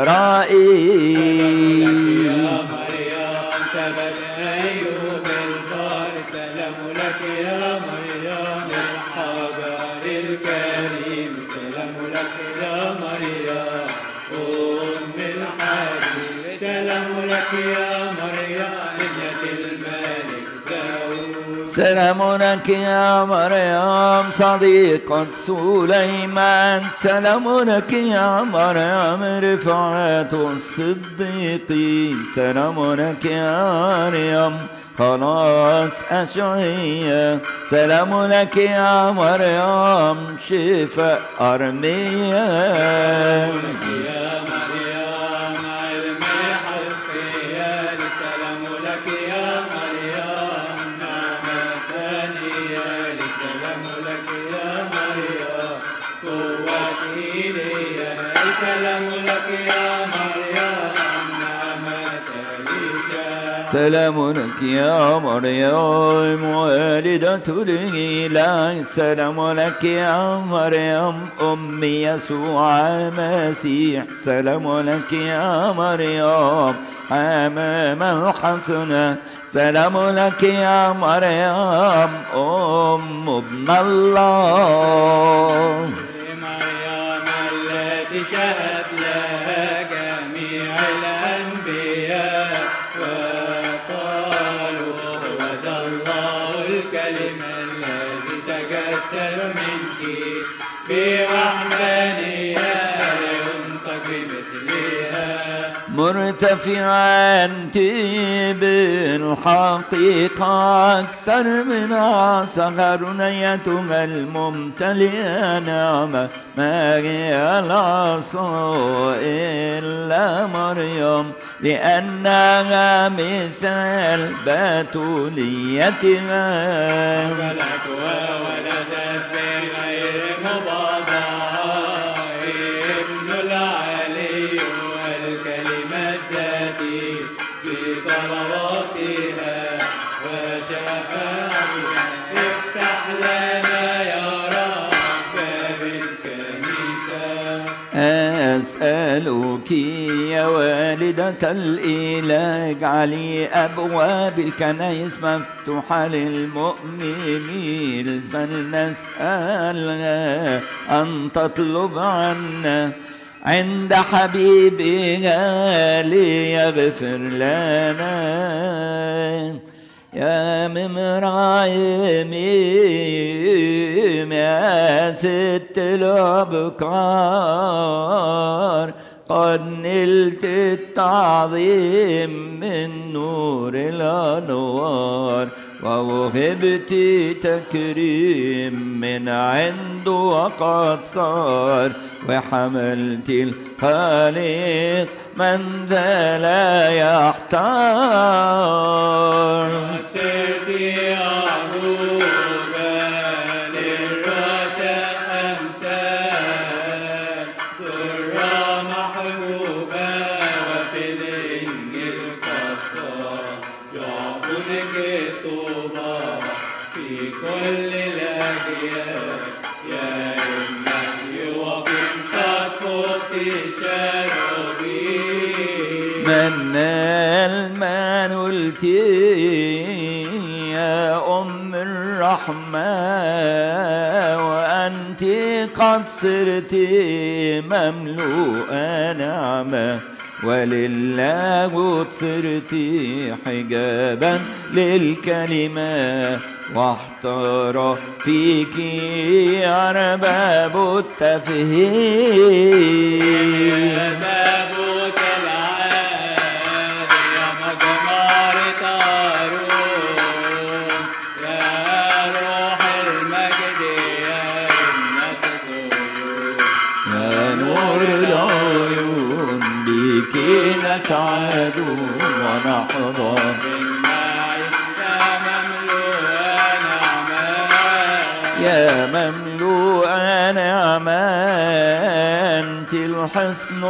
إسرائيل سبب أيوب البار سلام لك يا مريم الحجر الكريم سلام لك يا مريم أم الحبيب سلام لك يا مريم ابنة الملك داود سلام لك يا مريم صديقة سليمان سلام لك يا مريم رفعة الصديقين سلام لك يا مريم خلاص أشعية سلام لك يا مريم شفاء أرميا سلام لك يا مريم والدة الإله سلام لك يا مريم أم يسوع المسيح سلام لك يا مريم حمام الحسنة سلام لك يا مريم أم ابن الله مريم التي شهد لها جميع الأنبياء وقالوا هو ذا الله الكلمة الذي تجسد منك بوحدانية ينطق بمثلها مرتفعا بالحقيقة أكثر من صغر نيتها الممتلئة نعمة ما هي العصا إلا مريم لأنها مثل بتوليتها ملكها ولدت بغير مباضعة ابن العلي والكلمة الذاتي بصلواتها وشفاعتها افتح لنا يا رب باب الكنيسة أسألك يا والدة الإله اجعلي أبواب الكنائس مفتوحة للمؤمنين فلنسألها أن تطلب عنا عند حبيبها ليغفر لنا يا ممرايم يا ست الأبكار قد نلت التعظيم من نور الأنوار ووهبت تكريم من عنده وقد صار وحملت الخالق من ذا لا يحتار وسرت عروبا للرشا أمثال ذرة محبوبة وفي الإنجيل قصة يعطونك الطوبى في كل الأجيال يا إمتي وقم صفوت شربي من المن قلتي يا أم الرحمة وأنت قد صرت مملوءة نعمة ولله صرت حجابا للكلمة واحتار فيك أرباب التفهيم تابوت العاد يا مجمار طارون يا روح المجد يا ابنة صهيون يا نور العيون بك نسعد ونحظى يا مملوءة نعمة أنت الحصن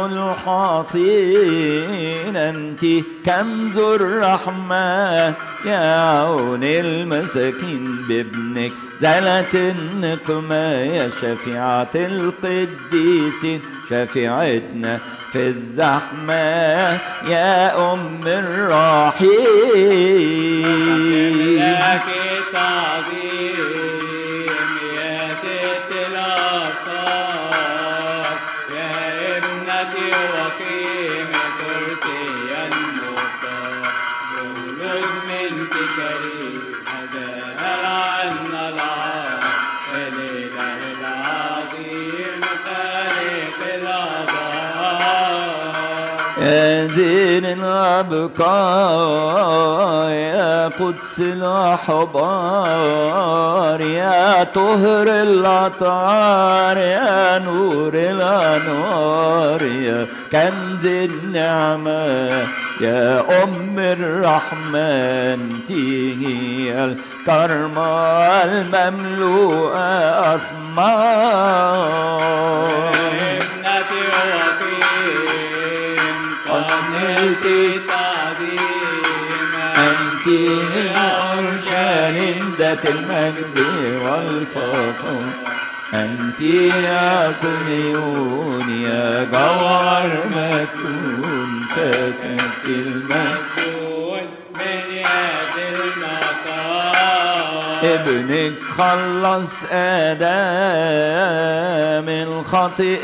الحصين أنت كنز الرحمة يا عون المساكين بابنك زلت النقمة يا شفيعة القديسين شفيعتنا في الزحمة يا أم الراحين لك تعظيم يا ست الأبصار يا ابنتي وقيم كرسي المختار جلد منك كريم هداها عنا العار الإله العظيم خالق الأبصار يا زين الأبقار يا قدس الأحبار يا طهر الأطهار يا نور الأنوار يا كنز النعمة يا أم الرحمة أنت هي الكرمة المملوءة أثمار ابنتي وقيم قنلت تعظيما أنت أورشليم ذات المجد والفخر أنت يا صهيون يا جوهر مكتون سكنت المكتون من يد المطار ابنك خلص آدم من خطئ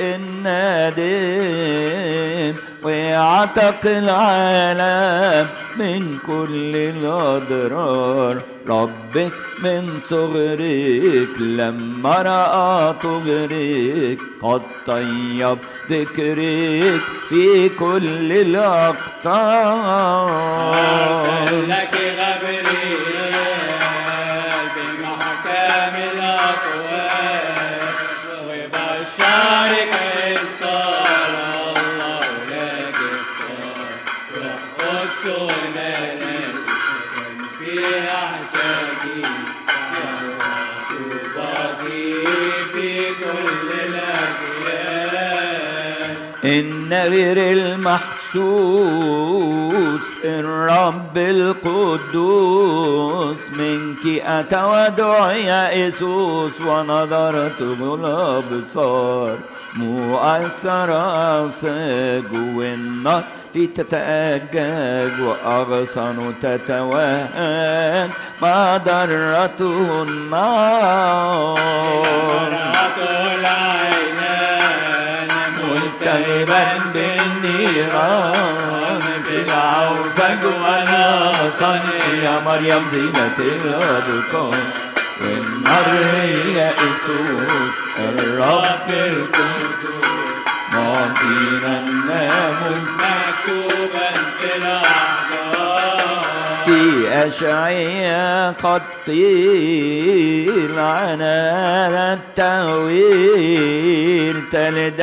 النادم ويعتق العالم من كل الأضرار ربك من صغرك لما رأى طهرك قد طيب ذكرك في كل الأقطار لك غبريل بمحكم الأقوال وبشرك إذكار الله لك اختار روح قدس ونالك في أحشائي طوباكي في كل الأجيال النذر المحسوس الرب القدوس منك أتى ودعي إيسوس ونظرته الأبصار مؤثرة أوساج والنار تتأجج وأغصن تتوهج ما ضرته النار ملتهبا بالنيران في العوسج والأغصان يا مريم زينة الأبكار والنار هي إيسوس الرب القدوس معطينا الناموس مكتوبا في الأحضار في أشعياء قد قيل عنا التأويل تلد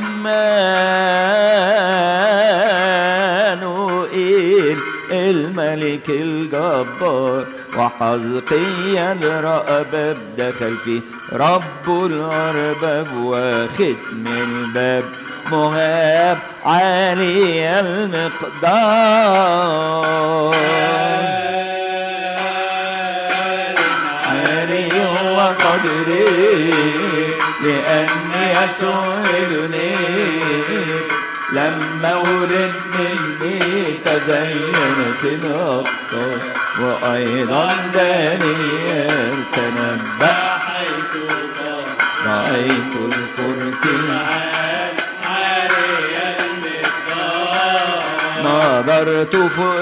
عمانوئيل الملك الجبار وحزقيا الرأباب دخل فيه رب الأرباب وختم الباب مهاب عالي المقدار عالي وقدري لأني أسعدني لما ولد مني تزينت الأبطال وأيضا دانيال تنبأ حيث قال رأيت الكرسي عالي المقدار نظرت فوق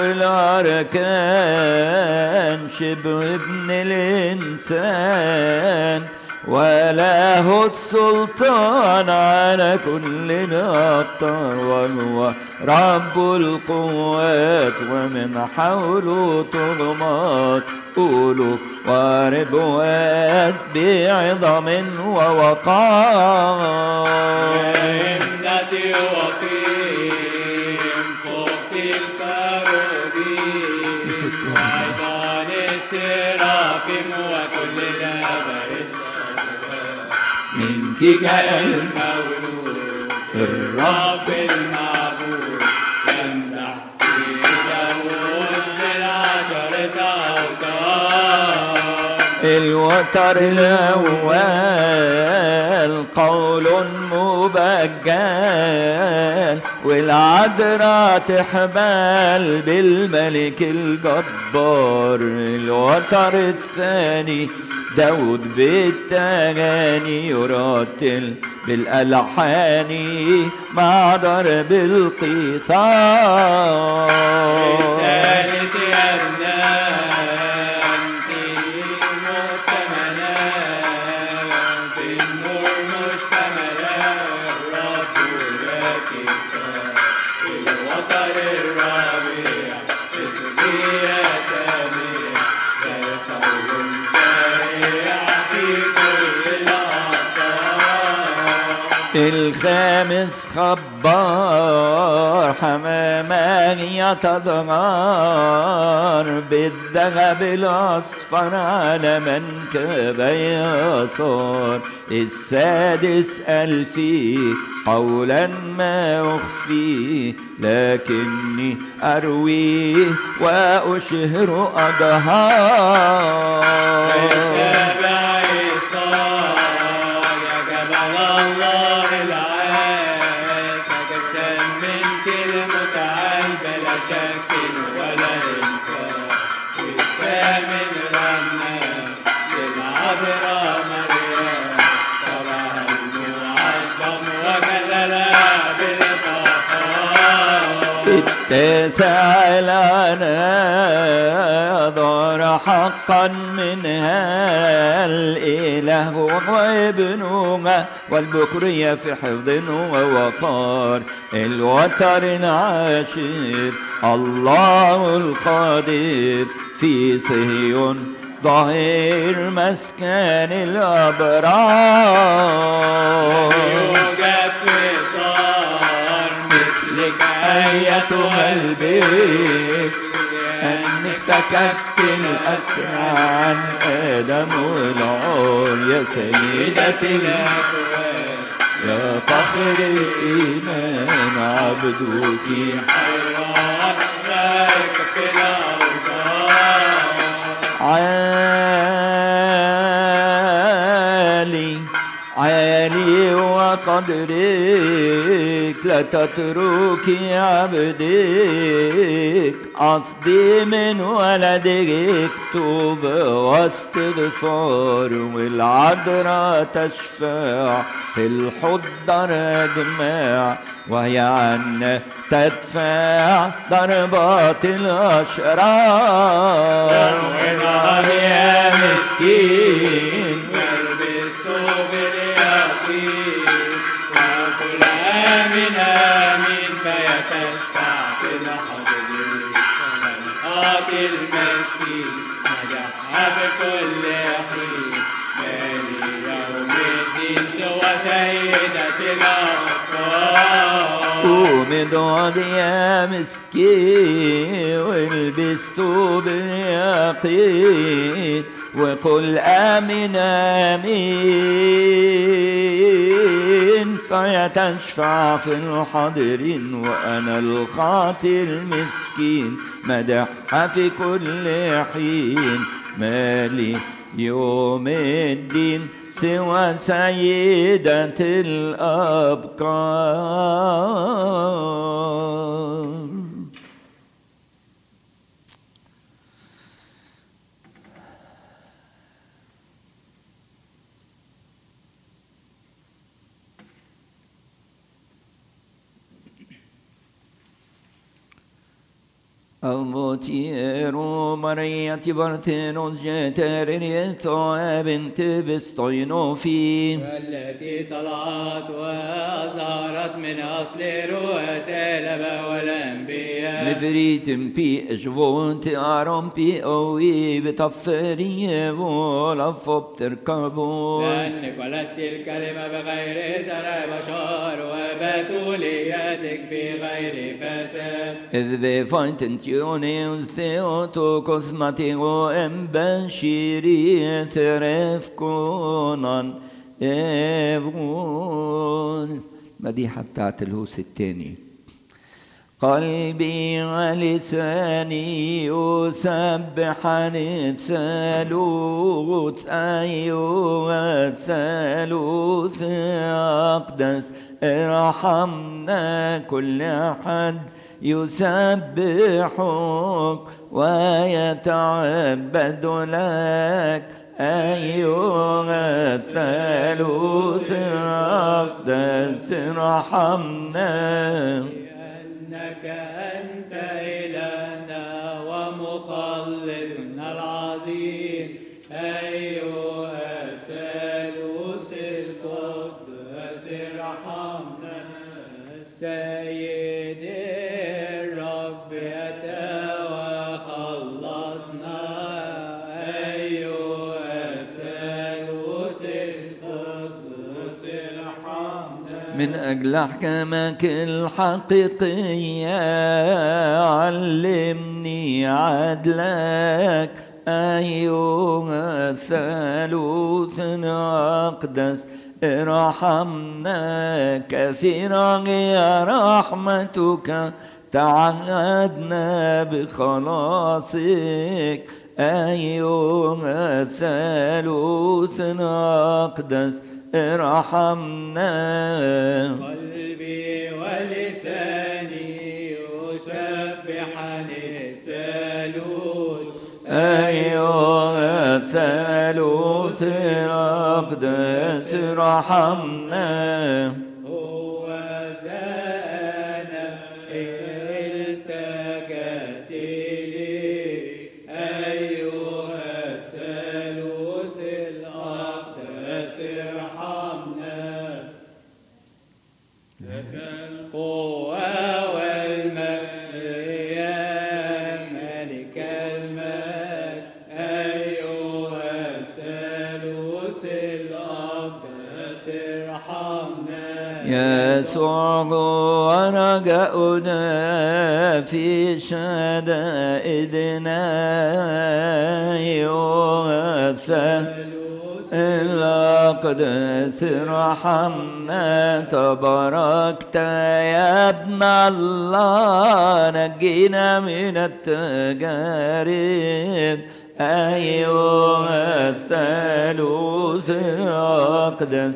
الأركان شبه ابن الإنسان وله السلطان على كل الأبطال وهو رب القوات ومن حوله طغمات قولوا وربوات بعظم ووقار يمنتي وقيم فوق الكروبين وعظام السرافيم وكل الأبرد منك جاء المولود الرب الرب المعبود يمدح في داود بالعشرة أوتار الوتر الأول قول مبجل والعذراء تحبل بالملك الجبار الوتر الثاني داود بالتغاني يرتل بالألحان مع ضرب القيثار الثالث يبنان في مكتملات في النور مشتملات الرب والكتاب الوتر الرابع تسبيح سميع كالقول شريع في كل الأبطال الخامس خبار حماما يتضغار بالذهب الأصفر على منكب يسار السادس ألفي قولا ما أخفيه لكني أرويه وأشهر أدهار السابع إصار يا جبل الله العال تجسم منك المتعال بلا شك ولا إنكار والثامن رنان للعذراء مريم طبعا المعظم وكذلها بالفخار التاسع لنا ظهر حقا منها الإله وابنها والبكرية في حفظ ووقار الوتر العاشر الله القادر في صهيون ظهير مسكن الأبرار يوجد وصار مثلك أيتها البيت أنك فككت الأسر عن آدم والعون يا سيدة الأكوان يا فخر الإيمان عبدك حيران بارك في الأوطان عالي عالي وقدرك لا تتركي عبدك قصدي من ولدك توبة واستغفار والعذراء تشفع في الحضر أجمع وهي عنا تدفع ضربات الأشرار ونهار يا مسكين والبس ثوب اليقين وقل آمين آمين فيتشفع في الحضر القاتل مسكين نجحها بكل حين مالي يوم الدين سوى سيدة الأبطال قوم اقعد يا مسكين والبس ثوب اليقين وقل آمين آمين فيتشفع في الحاضرين وأنا الخاطي المسكين مدحها في كل حين مالي يوم الدين سوى سيدة الأبكار. Alvotiero Maria Tibartenos Jeterinietho Ebent Bistoinofi والتي طلعت وأظهرت من أصل رؤساء الآباء والأنبياء Leferitem pi Eshvot Aron pi Ovi Betaferie Vola Fopter Kabor لأنك ولدت الكلمة بغير زرع بشر وبتوليتك بغير فساد Edve Faintentione Theotokos Mateo Embashiri Teref Konan Evon مديحة بتاعت الهوس التاني قلبي ولساني يسبحان الثالوث أيها الثالوث أقدس ارحمنا كل أحد يسبحك ويتعبد لك أيها الثالوث الأقدس ارحمنا لأنك أنت إلهنا ومخلصنا العظيم أيها الثالوث القدس ارحمنا السيد الرب أتى وخلصنا أيها الثالوث القدس ارحمنا من أجل أحكامك الحقيقية علمني عدلك أيها الثالوث الأقدس ارحمنا كثيرا يا رحمتك تعهدنا بخلاصك أيها الثالوث الأقدس ارحمنا قلبي ولساني يسبحان الثالوث أيها الثالوث الأقدس ارحمنا هو زانا التجت لي أيها الثالوث الأقدس ارحمنا لك القوة والمجد يا ملك المجد أيها الثالوث الأقدس ارحمنا يسوع ورجاؤنا في شدائدنا أيها الثالوث الأقدس ارحمنا تباركت يا ابن الله نجينا من التجارب أيها الثالوث الأقدس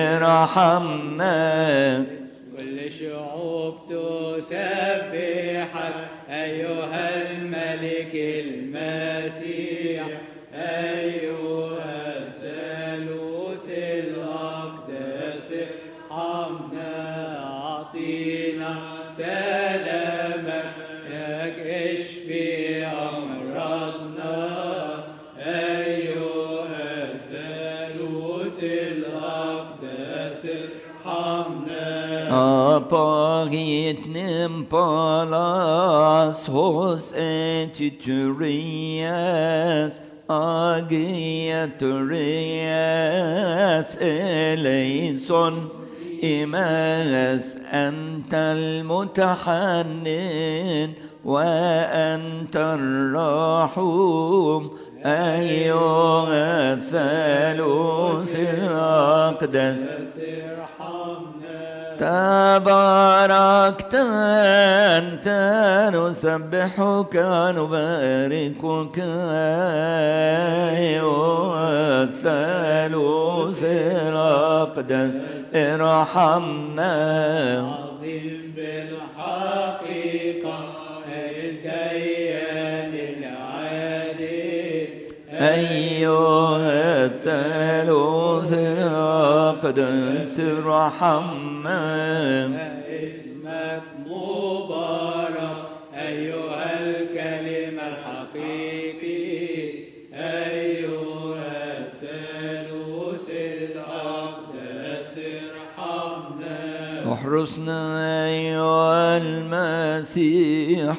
ارحمنا كل شعوب تسبحك أيها الملك المسيح أيها الثالوث الأقدس ارحمنا أعطينا سلامك اشفي أمراضنا أيها الثالوث الأقدس ارحمنا Apagitnim palas hos etiturias agiaturias eleison إماس أنت المتحنن وأنت الرحوم أيها الثالوث الأقدس تباركت أنت نسبحك نباركك أيها الثالوث الأقدس ارحمنا عظيم بالحقيقة الكيان العادل أيها الثالوث الأقدس ارحمنا اسمك مبارك أيها الكيان احرسنا أيها المسيح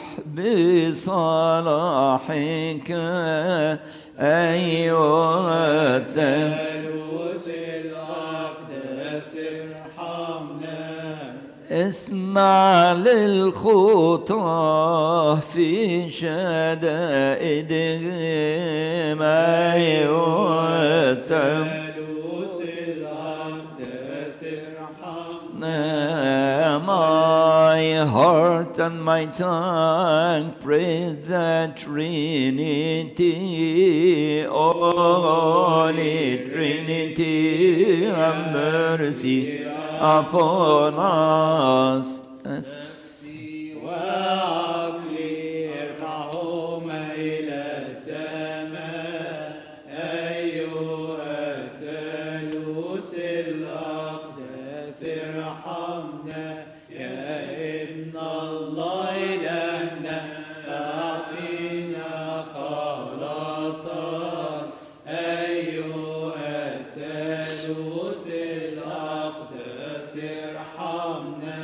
بصلاحك أيها الثالوث الأقدس ارحمنا. اسمع للخطى في شدائدهم أيها الثالوث الأقدس ارحمنا. My heart and my tongue praise the Trinity, Holy Trinity, have mercy upon us. نفسي وعقلي ارفعهما إلى السماء أيها الثالوث الأقدس ارحمنا. يا ابن الله إلهنا أعطينا خلاصا أيها الثالوث الأقدس ارحمنا.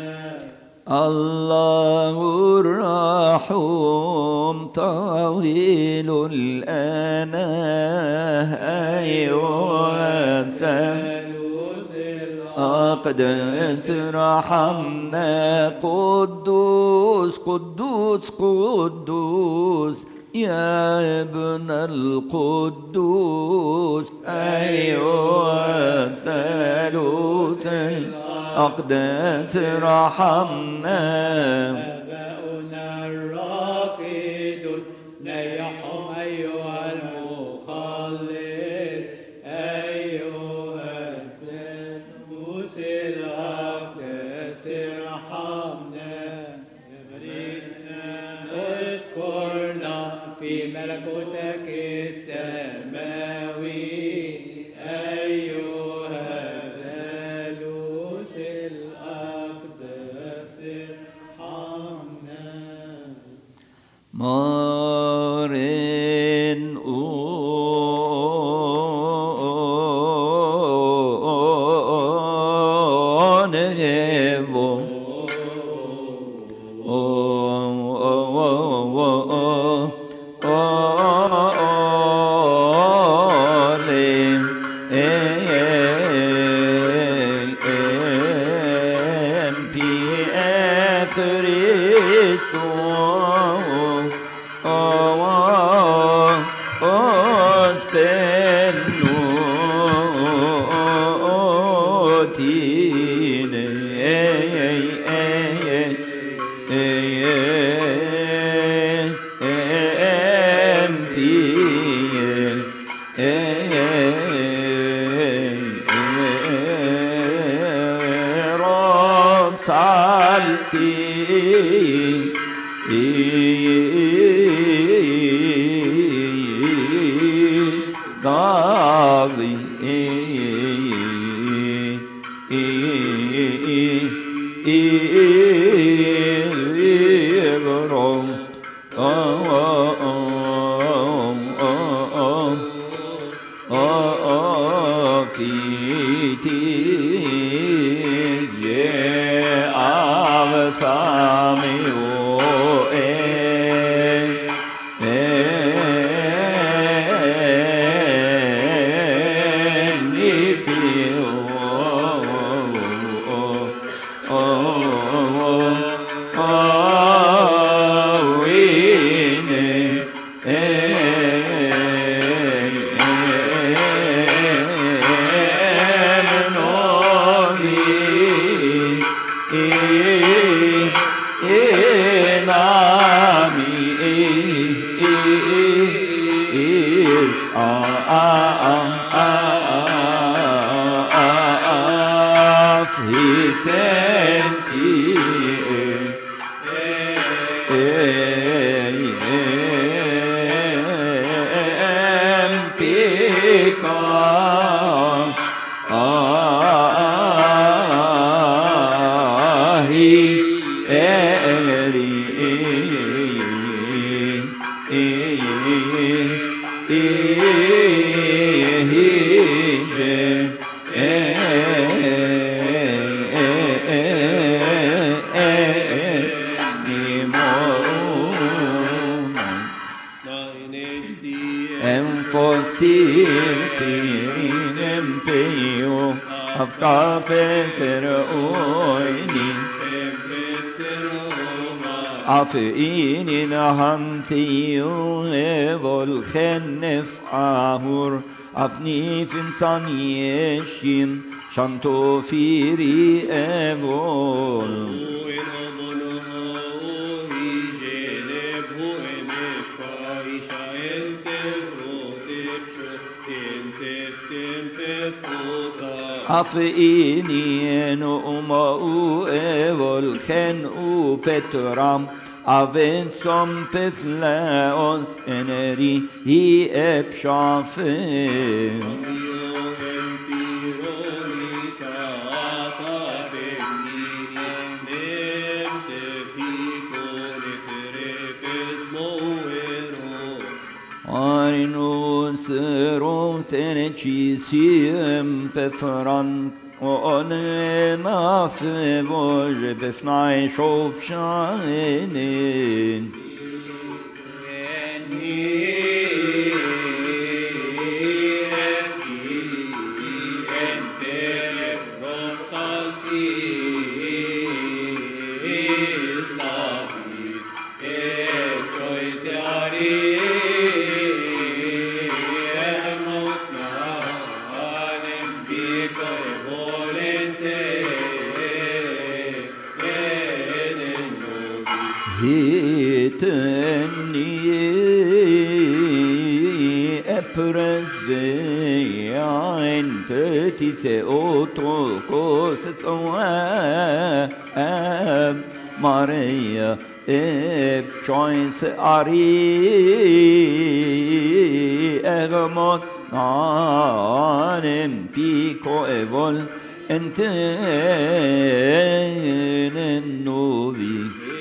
الله الرحوم طويل الأناه أيها الثالوث الأقدس ارحمنا. قدوس قدوس قدوس يا ابن القدوس أيها الثالوث الأقدس ارحمنا. آباؤنا الراقدون نيحهم أيها المخلص أيها الثالوث الأقدس ارحمنا. باركنا اذكرنا في ملكوتك السماوي أيها الثالوث الأقدس ارحمنا. مارن أونغيبو eh, eh, eh. Eo Afkafe Feroini Afeini Nahantiyo Evol Khenef Ahur Afnif Insaniyeshim Shanto Firi Evol Afeini no umau evol ken u petram avent som peflaos eneri hi epshafe Tenechisiem pefran on naf voj befnai shof shainin Theotokos Ab Maria Eb Choice Ari Egamot Anem Pico Evol Enten Novi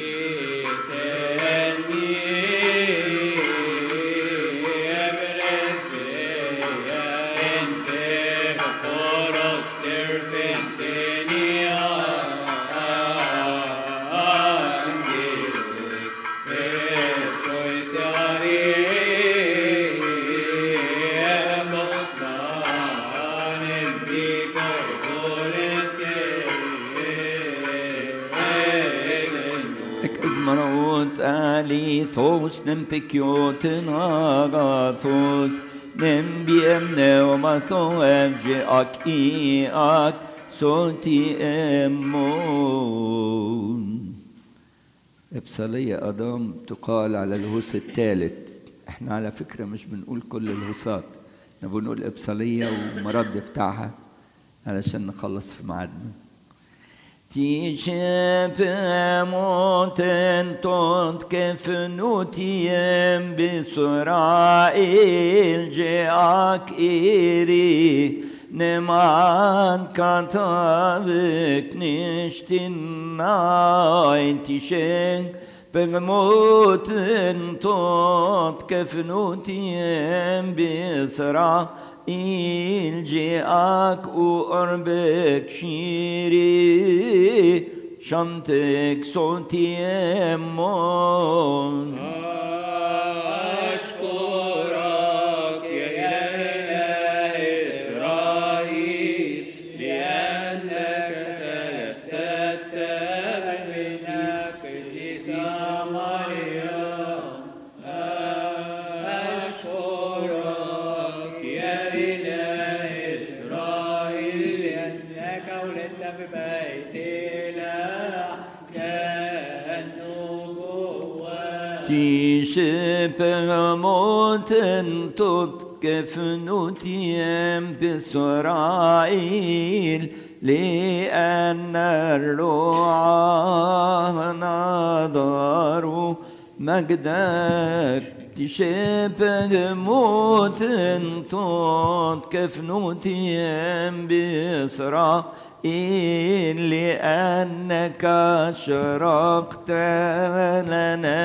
Thos nem pikioten agathos nem biem neomatho evje ak i ak soti emon. إبصالية أضام تقال على الهوس الثالث. احنا على فكرة مش بنقول كل الهوسات، احنا بنقول إبصالية ومرد بتاعها علشان نخلص في ميعادنا. تيشب موتن تود كفنوتيم بسرائيل جاك إيري نمان كتابك نشتنا انتشين بموتن تود كفنوتيم بسرائيل إل جاك وقربك شيري شمتك صوتي أمون أشكرك يا إله إسرائيل لأنك تجسدت بيننا قديسة مريم. أشكرك يا إله إسرائيل لأنك ولدت ببيت تيشب موتن تتكفنوتيم بسرائيل لأن الروح نظر مجدك. تيشب موتن تتكفنوتيم بسرائيل لأنك أشرقت لنا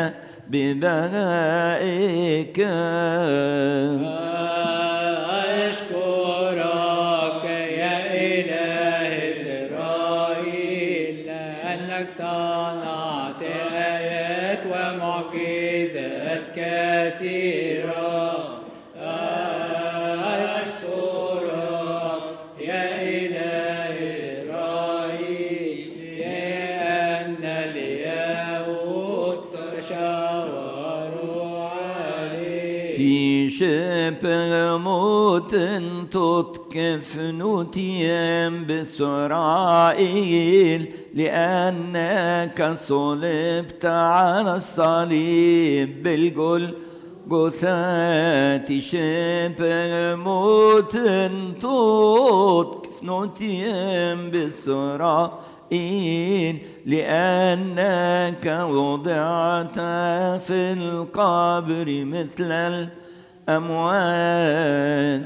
ببهائك. أشكرك يا إله إسرائيل لأنك صنعت آيات ومعجزات كثيرة. أشكرك يا إله شبه موت تتكف نوتيم بسرائيل لأنك صلبت على الصليب بالجل جثات شبه موت تتكف نوتيم بسرائيل لأنك وضعت في القبر مثل الأموات.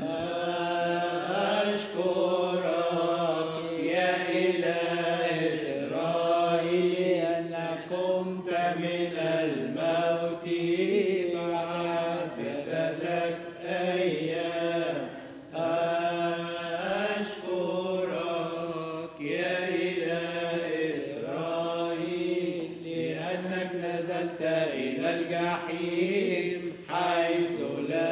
أشكرك يا إله إسرائيل أنك قمت من الموت بعد ثلاثة أيام. أشكرك يا إله إسرائيل لأنك نزلت إلى الجحيم حيث لا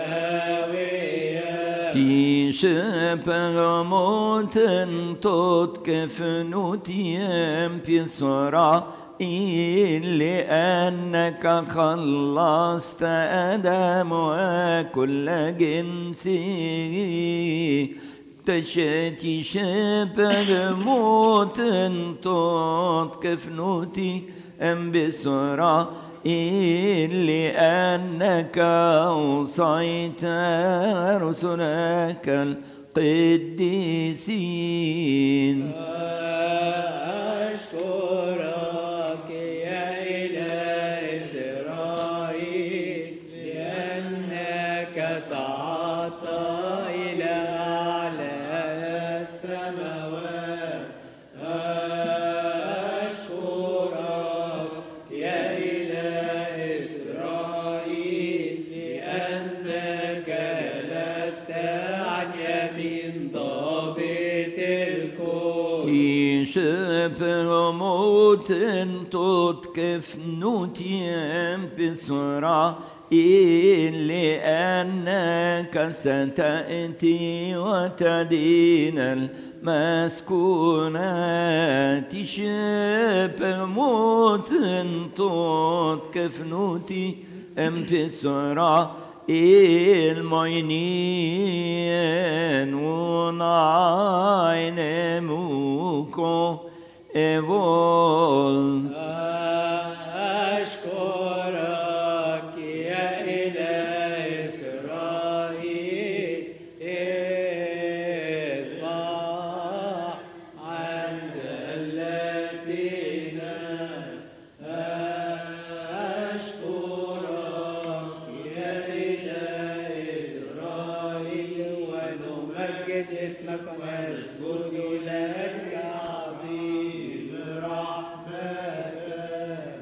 في شبه موت تتكف نوتيم في إسرائيل لأنك خلصت آدم وكل جنسه. تشتي شبه موت تتكف نوتيم بإسرائيل لأنك أوصيت رسلك القديسين. أشكرك يا إله إسرائيل لأنك صعدت إلى أعلى السماوات. أشكرك يا إله إسرائيل لأنك جلست عن يمين ضابط الكون. في شبه موت تتكف نوتيم بإسرائيل لأنك ستأتي وتدين المسكونات. شبه موت تتكف نوتيم بإسرائيل ماينين ونعين موكو إيفول. أشكرك يا إله إسرائيل اصبح عن زلتنا. أشكرك يا إله إسرائيل ونمجد اسمك ونسجد لك عظيم رحمتك.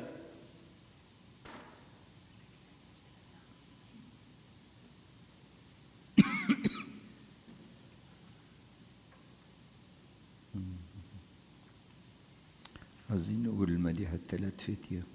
عايزين نقول المديحة الثلاث فتية.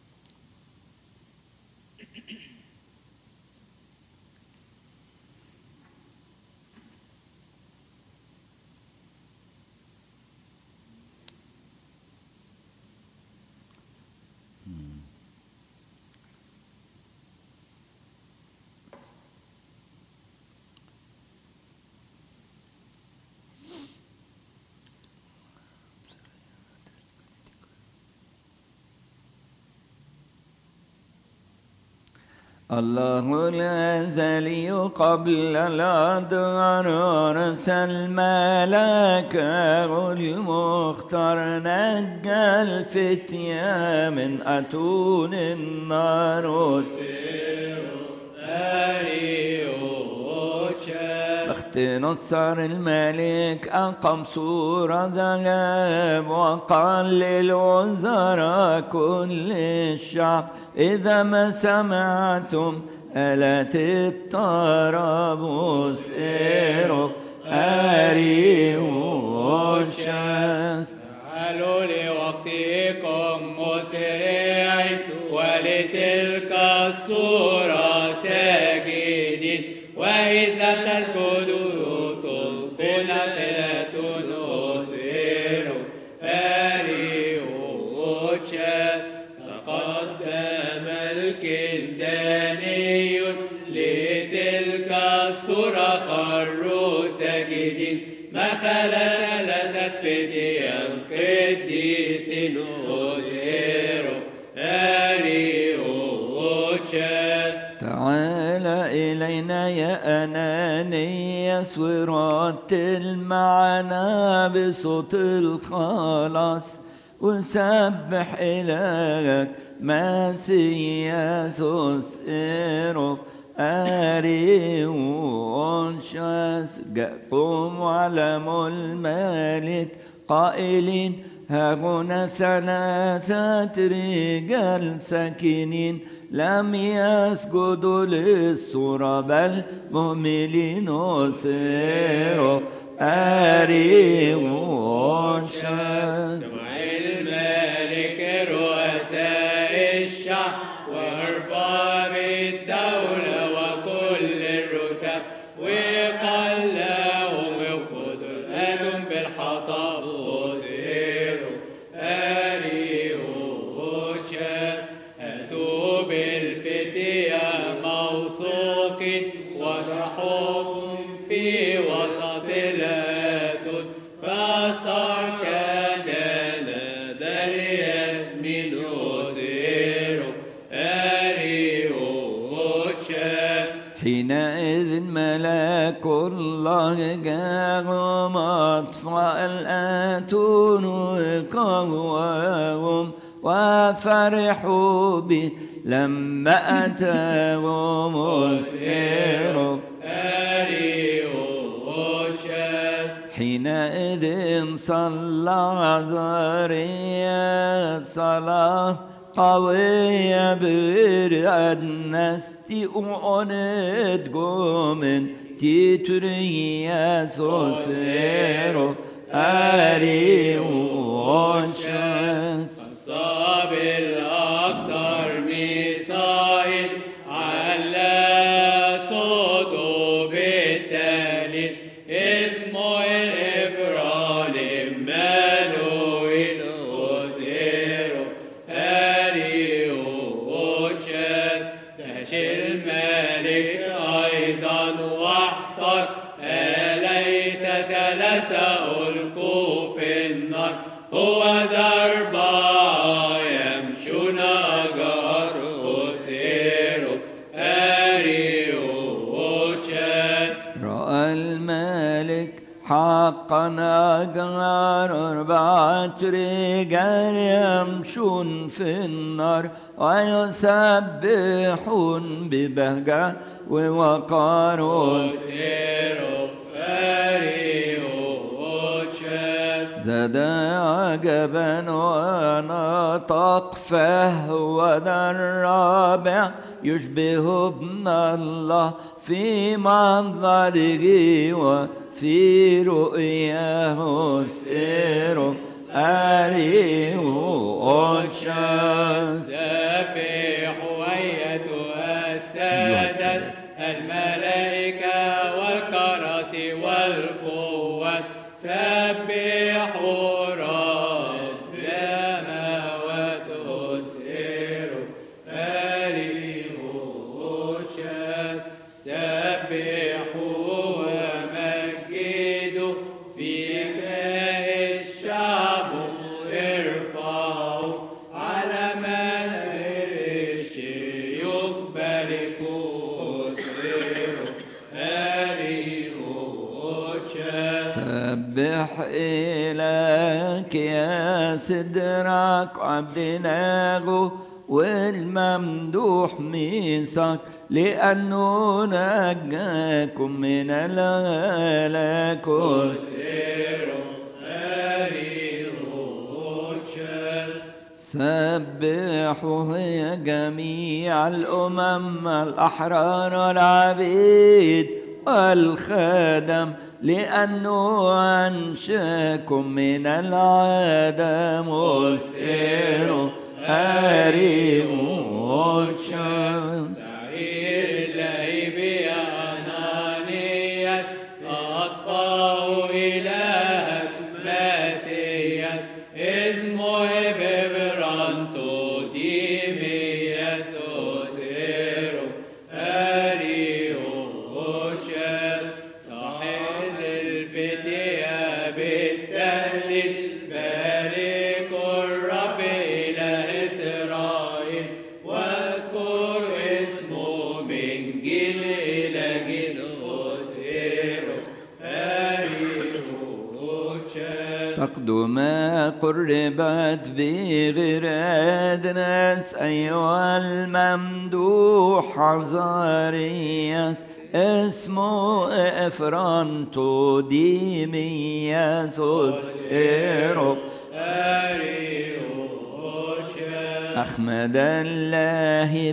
الله الأزلي قبل الأدهار أرسل ملاكه المختار نجى الفتية من أتون النار. اخت نصر الملك أقام صورة ذهب وقال للوزراء كل الشعب إذا ما سمعتم آلات الطرب اسيروا أريوشاس. تعالوا لوقتكم مسرعين ولتلك الصورة ساجدين وإذا تسجدوا تلقون فلا تنصروا أريوشاس. تقدم الكلداني لتلك ثلاثة فتيا قديسين أزهروا أريوتشاس. تعال إلينا يا أنانياس ورتل معنا بصوت الخلاص وسبح إلهك مسياس أسئرو أريوتشاس. جاءكم علم الملك قائلين ها هنا ثلاثة رجال ساكنين لم يسجدوا للصورة بل مهملين أسيروا أريوتشاس. جمع الملك رؤساء الشعب وأرباب الدولة وكل الرتب وقال لهم اقبضوا الأدم بالحطب أسيروا أريوتشاس. أتوا بالفتية موثوقين وطرحوهم في وسط الأتون فصار كنانا ليسمن أسيروا أريوتشاس. حينئذ ملاك الله جاءهم أطفأ الأتون وقواهم وفرحوا به لما أتاهم أسيروا أريوتشاس. حينئذ صلى عزاريا صلاة قوية بغير أدنى استيقونت قومن تيتريا سوسيرو أريوتشاس. الصاب الأكثر ميسائل على صوته بالتالي اسمه إبراهيم مانويل أسيرو أريوتشاس. دهش الملك أيضا واحتر أليس ثلاثة ألقوا في النار هو أربعة يمشون أجار أسيروا أريوتشاس. رأى الملك حقا أجار أربعة رجال يمشون في النار ويسبحون ببهجة ووقار أسيروا أريوتشاس. زاد عجبا ونطق فهو ذا الرابع يشبه ابن الله في منظره وفي رؤياه أسيروا أريوتشاس. سبحوا أيتها السادة الملائكة والكراسي والقوات سبحوا رب السماوات أسيروا أريوتشاس. سبحوا ومجدوا في كاء الشعب ارفعوا على منابر الشيوخ باركوا أسيروا أريوتشاس. سبح إلهك يا سدراك عبدناغو والممدوح ميثاق لأنه نجاكم من الهلاك أسيروا أريوتشاس. سبحوا يا جميع الأمم الأحرار والعبيد والخدم لأنه أنشاكم من العدم أسيروا أريوتشاس. سعير اللهيب يا أنانياس أطفاه إلهك مسياس اسمه ببرانتو ديمياس أسيروا أريوتشاس. صاحب الفتية بارك الرب إله إسرائيل واذكر اسمه من جيل إلى جيل أسيره تقدم قربت بغير أدناس أيها الممدوح عزارياس اسمه إفرانتو ديمياس أسيره أحمد الله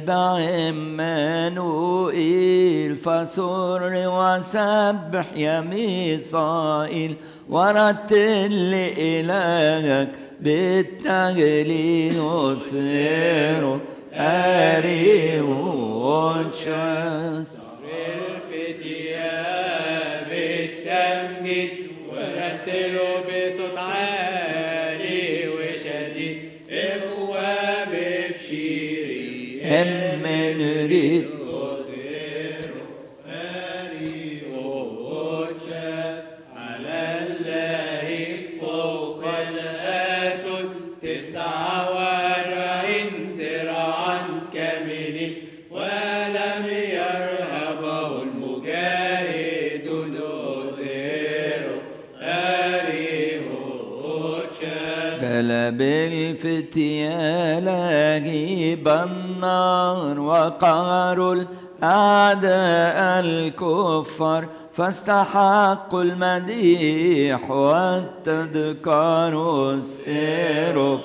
بعمانوئيل فسر وسبح يا ميصائيل ورتل لإلهك بالتهليل وسيره أريوشاس الفتيان بالتمجيد ورتلوا بصوت عالي وشديد إخوة ببشيري من ريت تسعة وأربعين ذراعا كاملين ولم يرهبه المجاهد الأسير أريهوشاس غلب الفتيان لهيب النار وقهروا الأعداء الكفار فاستحقوا المديح والتذكار سيروا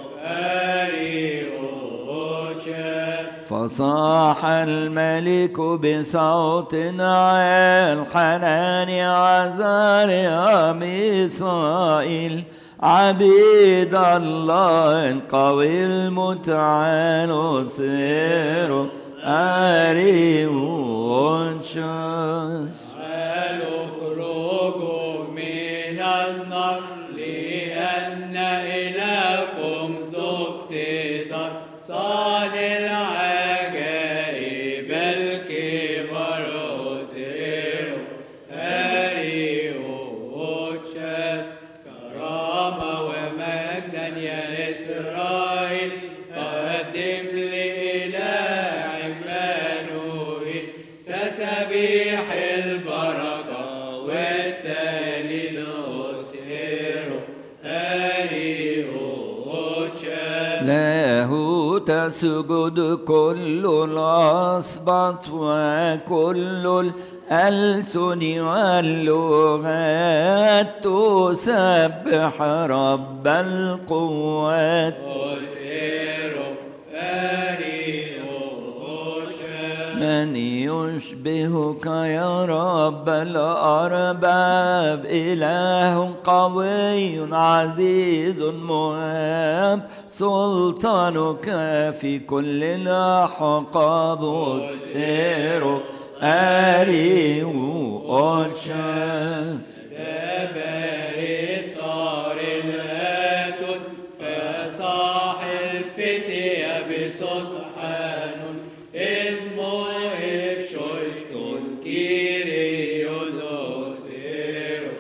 فصاح الملك بصوت عال حنان عزاريا ميصائيل عبيد الله القوي المتعال سيروا أريوشاس لأن إلهكم ذو اقتدار صانع العجائب الكبار أسير أريوشاس كرامة ومجدا يا إسرائيل قدم لإله عمانوئيل تسبيح البركة والتهليل له تسجد كل الأصباط وكل الألسن واللغات تسبح رب القوات من يشبهك يا رب الأرباب إله قوي عزيز مهاب سلطانك في كل الأحقاب سيرك أريوشاس دبر صار الهاتون فصاح الفتية بصوت حانون اسمه إفشوشتون كيريون أسيرو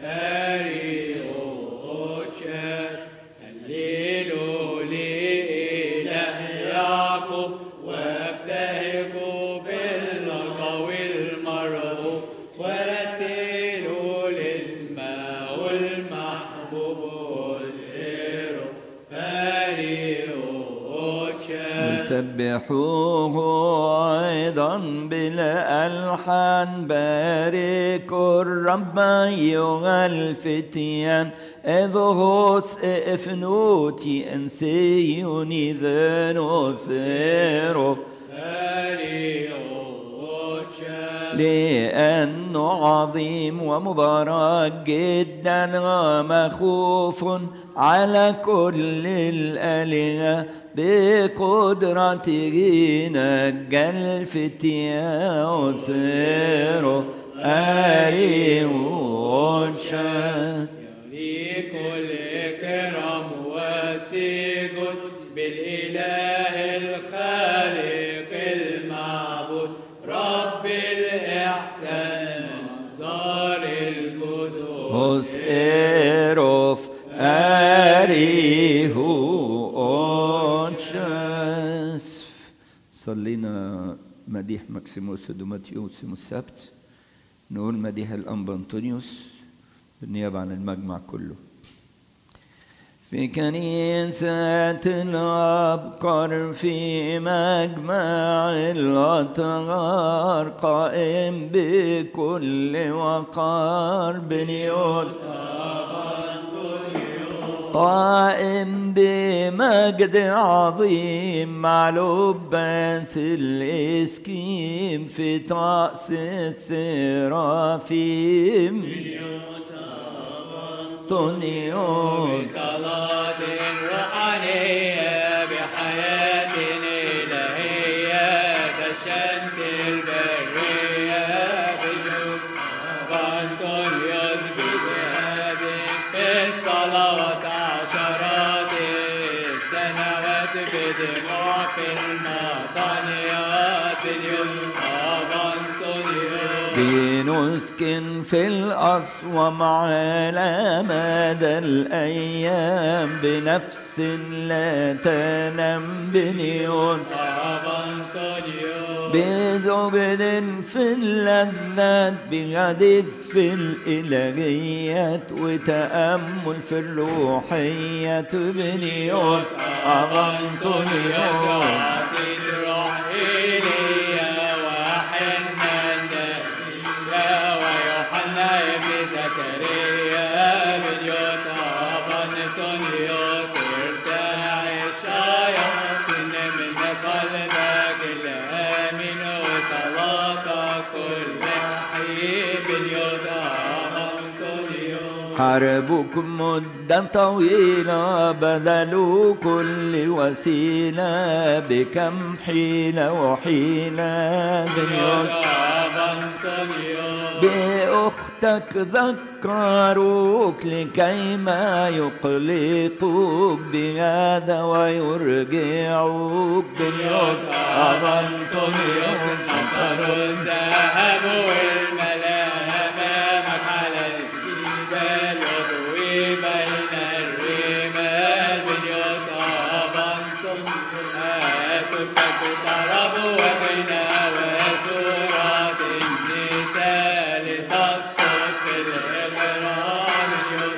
أريوشاس هللوا لإله يعقوب وابتهجوا بالقوي المرغوب ورتلوا الاسماء المحبوب أسيرو أريوشاس سبحوه أيضا بالألحان باركوا الرب أيها الفتيان إذهوس إفنوتي أنسيوني ذنو سيرو لأنه عظيم ومبارك جدا ومخوف على كل الآلهة بقدرته نجى الفتيان سيرو أريوشاس كل إكرام والسجود بالإله الخالق المعبود رب الإحسان مصدر القدوس إيروف ماريه أونشاس. صلينا مديح مكسيموس ودوماتيوس يوم السبت، نقول مديح الأنبا أنطونيوس بالنيابة عن المجمع كله. في كنيسة الأبقر في مجمع الأطهار، قائم بكل وقار بنيوت، قائم بمجد عظيم مع لباس الإسكيم في طقس السرافيم أنطونيوس. بصلاة روحانية بحياة إلهية تشتت البرية بجود أنطونيوس بذهاب في الصلوات عشرات السنوات بدموع في المطانيات اليوم أنطونيوس بنسك في الأصوم على مدى الأيام بنفس لا تنام بنيون بزبد في اللذات بغدد في الإلهيات وتأمل في الروحيات بنيون أنطونيوس. حاربوك مدة طويلة بذلوا كل وسيلة بكم حيلة وحيلة بأختك ذكروك لكي ما يقلقوك بهذا ويرجعوك باليوم أنطونيوس. نصر الذهب والملامة على الجبال يضوي بين الرمال باليوم أنطونيوس. تضرب وبين وسورات النساء لتسقط في الإغرام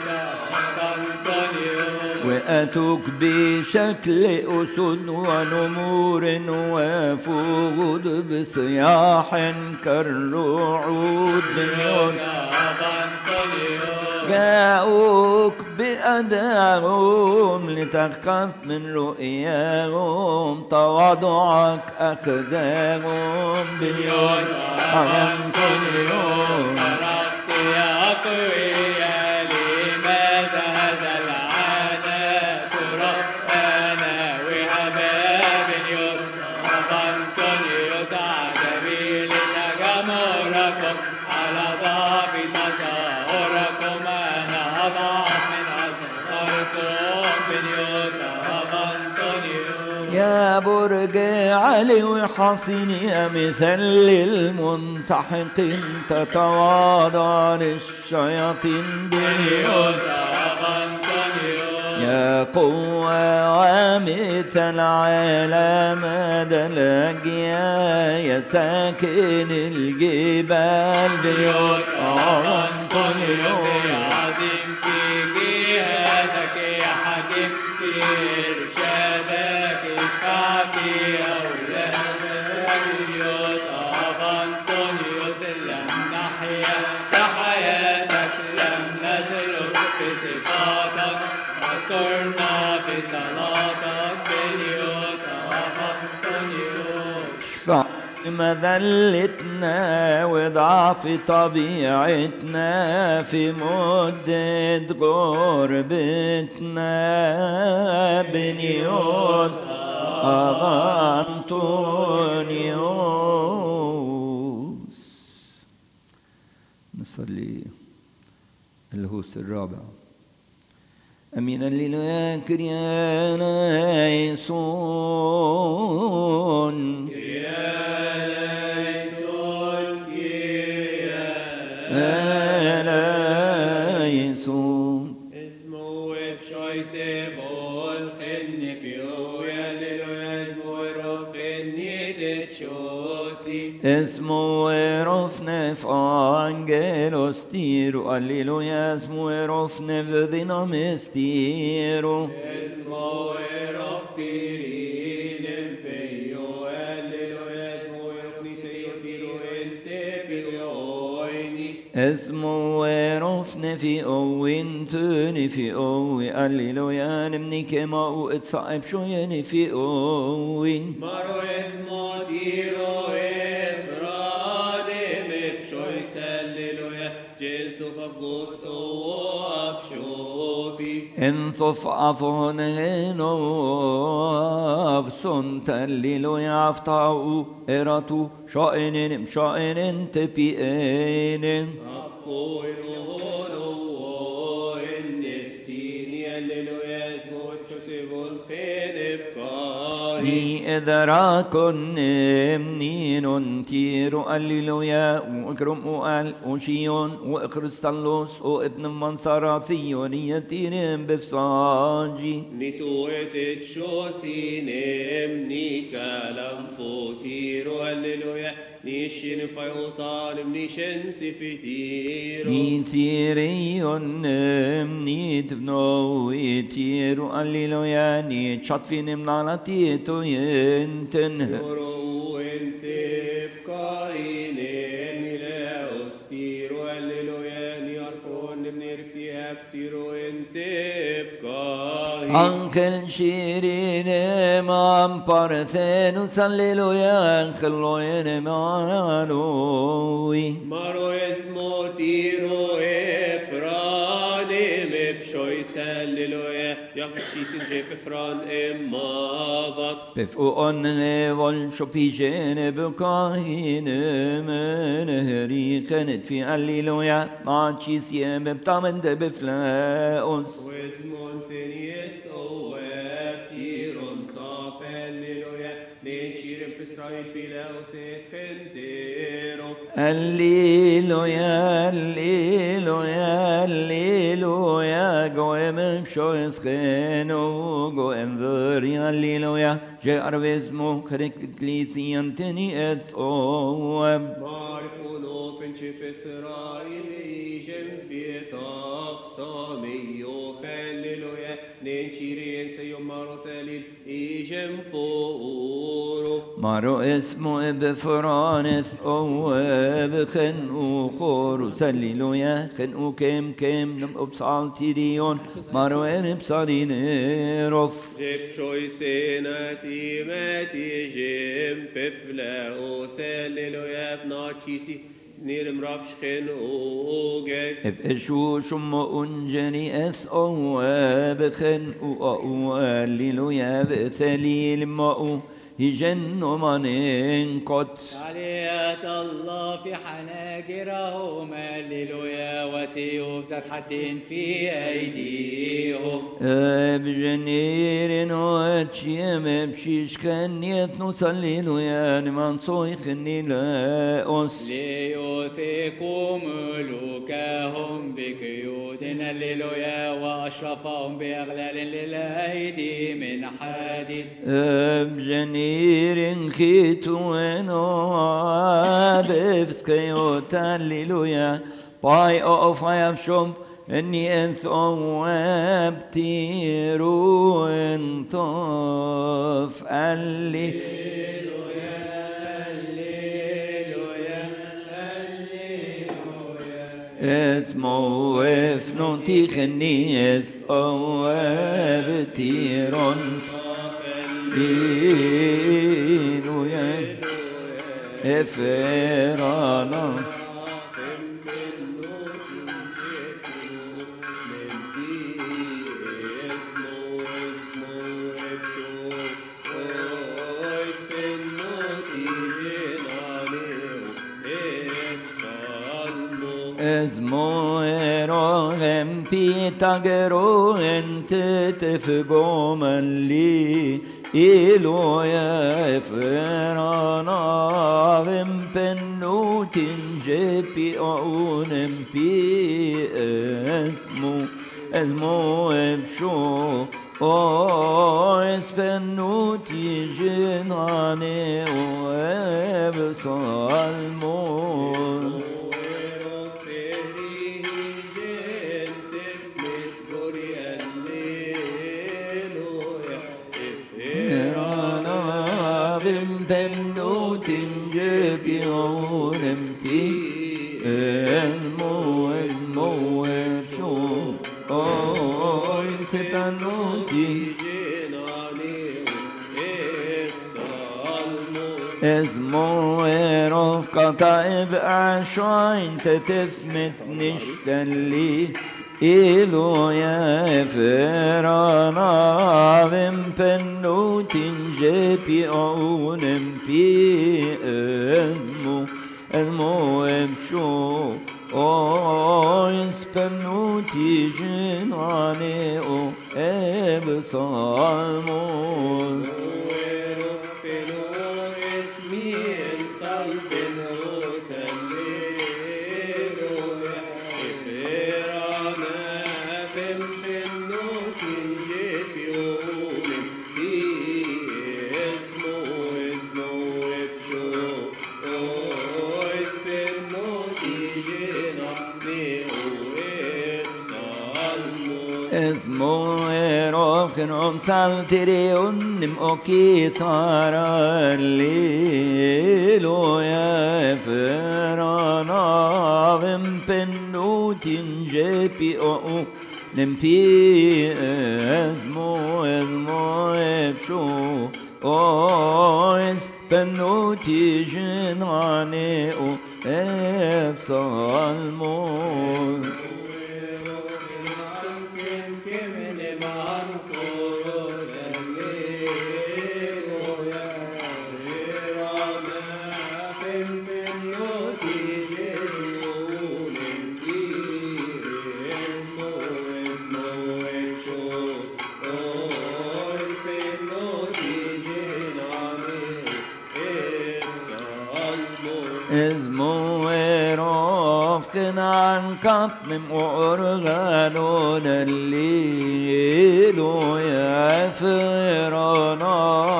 أنطونيوس. وأتوك بشكل أسد ونمور وفوغد بصياح كالرعود جاءوك بأداهم لتخف من رؤياهم تواضعك أخذاهم باليوم أنطونيوس. خرجت يا قوية لماذا هذا العناء ترفانا وهباب يوم أنطونيوس عجبي لتجمركم على ضعف تظاهركم أنا أضعف من أصغركم باليوم أنطونيوس. يا برج علي وحصين يا مثل المنسحقين تتواضع للشياطين باليوم يا قوة ومثل على مدى الأجيال يا ساكن الجبال باليوم أنطونيوس. عظيم في جهادك يا حكيم في إرشادك اشفع في أولادك باليوم أنطونيوس. لم نحيا كحياتك لم نسلك في صفاتك واذكرنا في صلاتك باليوم أنطونيوس. اشفع مذلتنا وضعف طبيعتنا في مدة غربتنا بنيوت أنطونيوس. نصلي الهوس الرابع. أمين الليل كريانا يسون اسمه choice vol khenni fi Alleluia esmo erof khenni techosi اسمه رفنا في أنجيلوس تيرو هللويا اسمه رفنا في ديناميس تيرو esmo erof pirinem peyo Alleluia esmo erof niseyo tiro ente piloini اسمه رفنا في أوين توني في أوي هللويا نمني كما وإتصعب شويني في أوي maro esmo tiro efradim epshois Alleluia Jesu fafgoso afshopi انطف عفونهنو أفسون تللو يفتعو إراتو شائنين مشائنين تبيئين afko inuhono النفسيني Alleluia esmo epshose vol khenepkahi ني إذراكن منين تيرو هللويا وإكرم وقال وشيون وإخرستالوس وابن منصراتيون يتيرين بفصاجي Nituet et shosinem ni kalam fotiro Alleluia nishin fayutanim nishen sifitiro ني تيريون ني تفنو يتيرو هللويا ني تشطفين منالتي تو ينتن Yoro ente pkainen mileos tiro Alleluia ni arfon nirfti aptiro ente pkahin أنكل شيرين مام بارثينوس هللويا أنكلوين مالوي Maro esmo tiro efranim epshois Alleluia Yafshisin jep efran emavat بفؤن والشبيجين بكاهين من هري كانت في هللويا ناتشيس يمبتامن دبفلاؤس واسمون تنيس او تيرون طاف Alleluia نشير بإسرائيل بلا وسيت خنديرو هللويا هللويا هللويا قوم بشويس خينو قوم ذري هللويا جاء رفزمو كريك كليسيان تني اتقوم معرفون اوفن شف إسرائيل إيجم في طاف صاميو Alleluia نشيرين سيوم مارو ثليل إيجم فورو مارو اسمه بفرانث او بخن وخور هللويا خن وكم كم نم ابصال تيريون مارو ان بصالين رف جب شوي سيناتي ماتي جيم بفلا Alleluia بناتشيسي نيرم رافش خن اوغك اف اشو شم انجني اث او بخن او هللويا بثليل ماو يجن من قدس تعليات الله في حناجرهم هللويا وسيوف ذات حد في أيديهم بجنير واتشيم بشيش كان يتنوس هللويا من صويخ النلاؤس ليوثقوا ملوكهم بقيود هللويا وأشرفهم بأغلال للأيدي من حديد بجنير كيتوينو بفسكيوت هللويا باي اوف يفشم اني انثواب تيرو انطف اللي اسمو افنون تيخني اسمو تيرون هللويا افرانا اسمو اروهم بيتاغرو انت تفقوم اللي إلويا فرانا ومبنو تنجبي أونم بي اسمو اسمو بشو اويس بنوتي جناني وابصالمون بنوتي جبيون في اسمو اسمو بشو اويس بنوتي اسمو رف قطائب عشوين تتثمت نشتلي إلو يا فرانا بمبنو تنجبي أونم في اسمو اسمو بشو اويس بنو تيجناني او ابصالمون اسمو روخن ام سالتري انم اوكي تارا الليلو يا فرانا بمبنو تنجبي او نمبي اسمو اسمو بشو اويس بنو تيجناني او ابصالمون اسمو رفقن عن كطم وأرغانون الليل يا فرانا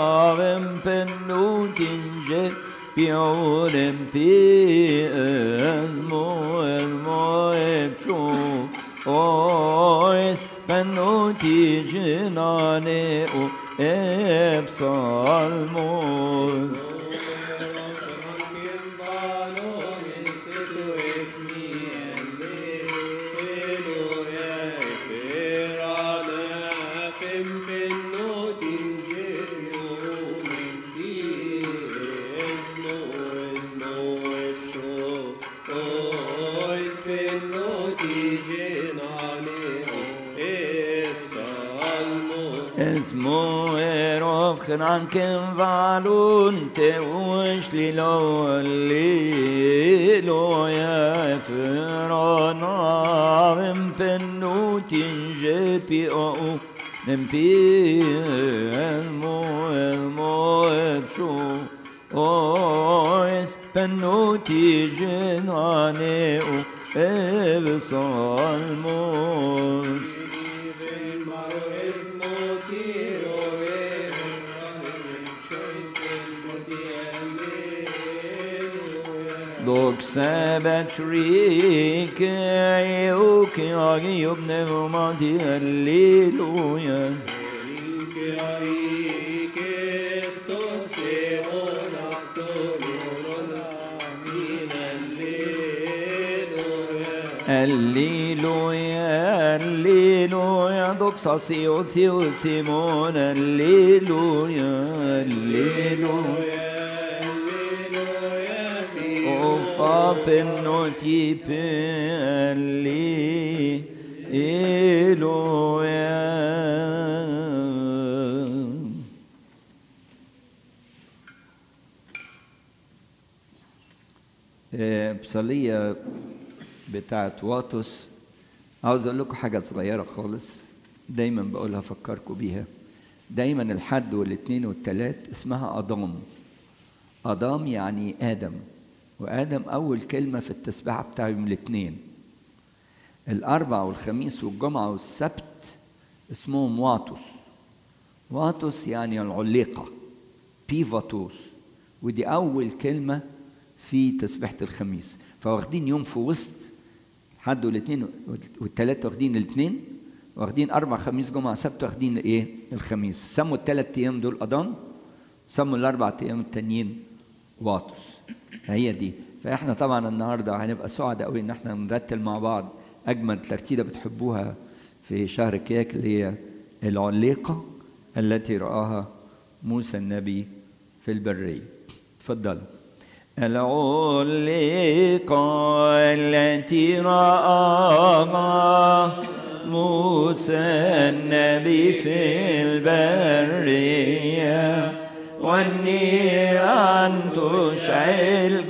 بمبنو تنجي بيعون في اسمو اسمو بشو اويس بنو تيجناني ابصالمون اسمو رفخن عن كم فعلون توش للو الليلو يا فرانا بمفنو تنجبي او نمبي اسمو اسمو بشو اويس بنو تيجناني او ابصالمون دوك سبت ريك عيوك عيوب نغمتي الليلويا الليلويا الليلويا دوك صاصيو ثيو ثيمون الليلويا الليلويا فابنوتي بلي إلويا. بصلية بتاعت واطس عاوز اقول لكم حاجة صغيرة خالص دايما بقولها افكركم بيها. دايما الحد والاثنين والثلاث اسمها أضام. أضام يعني آدم، وآدم أول كلمة في التسبيحة بتاع يوم الاثنين. الأربع والخميس والجمعة والسبت اسمهم واتوس. واتوس يعني العليقة، بيفاتوس، ودي أول كلمة في تسبيحة الخميس. فواخدين يوم في وسط، حد والاثنين والثلاثة واخدين الاثنين، واخدين أربع خميس جمعة سبت واخدين إيه؟ الخميس. سموا الثلاث أيام دول أضان، سموا الأربع أيام التانيين واتوس. هي دي. فإحنا طبعا النهاردة هنبقى سعداء قوي إن إحنا نرتل مع بعض أجمل ترتيلة بتحبوها في شهر كياك، اللي هي العليقة التي رآها موسى النبي في البرية. تفضلوا. العليقة التي رآها موسى النبي في البرية، والنيران تشعل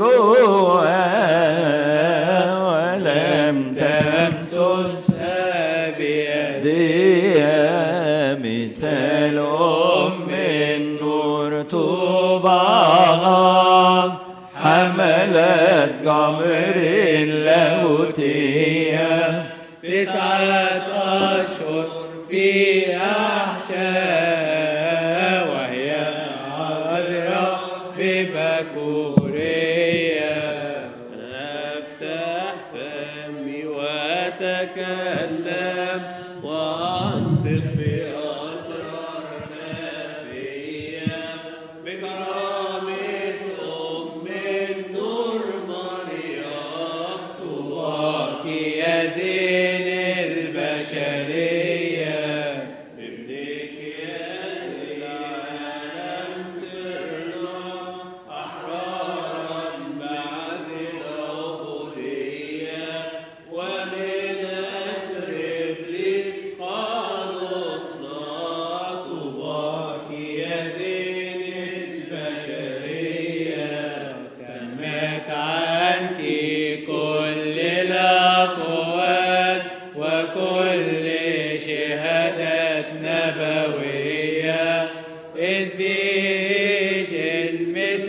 جواها ولم تمسسها بيدها، مثل أم النور طوباها حملت جمر اللاهوتية تسعة أشهر في أحشاء، وهي عذراء ببكورية. أفتح فمي وأتكلم وأنطق بأسرار نبية، بكرامة أم النور مريم، طوباك يا زين البشرية، بابنك يا العالم صرنا أحرارا بعد العبودية، ومن أسر إبليس خلصنا، طوباك يا زين البشرية. تمت عنك كل الأقوال وكل شهادات نبوية، إذ بجلمس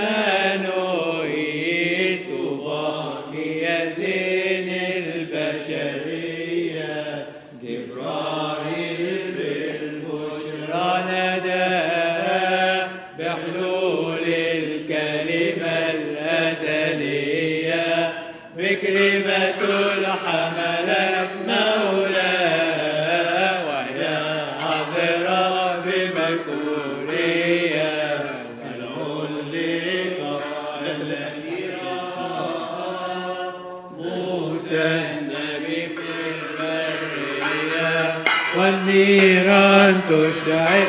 مانوئيل، طوباك يا زين البشرية. جبرائيل بالبشرى ناداها بحلول الكلمة الأزلية، بكلمة الحملات مولاها، وهي عذراء ببكورية. العليقة التي رآها موسى النبي في البرية، والنيران تشعل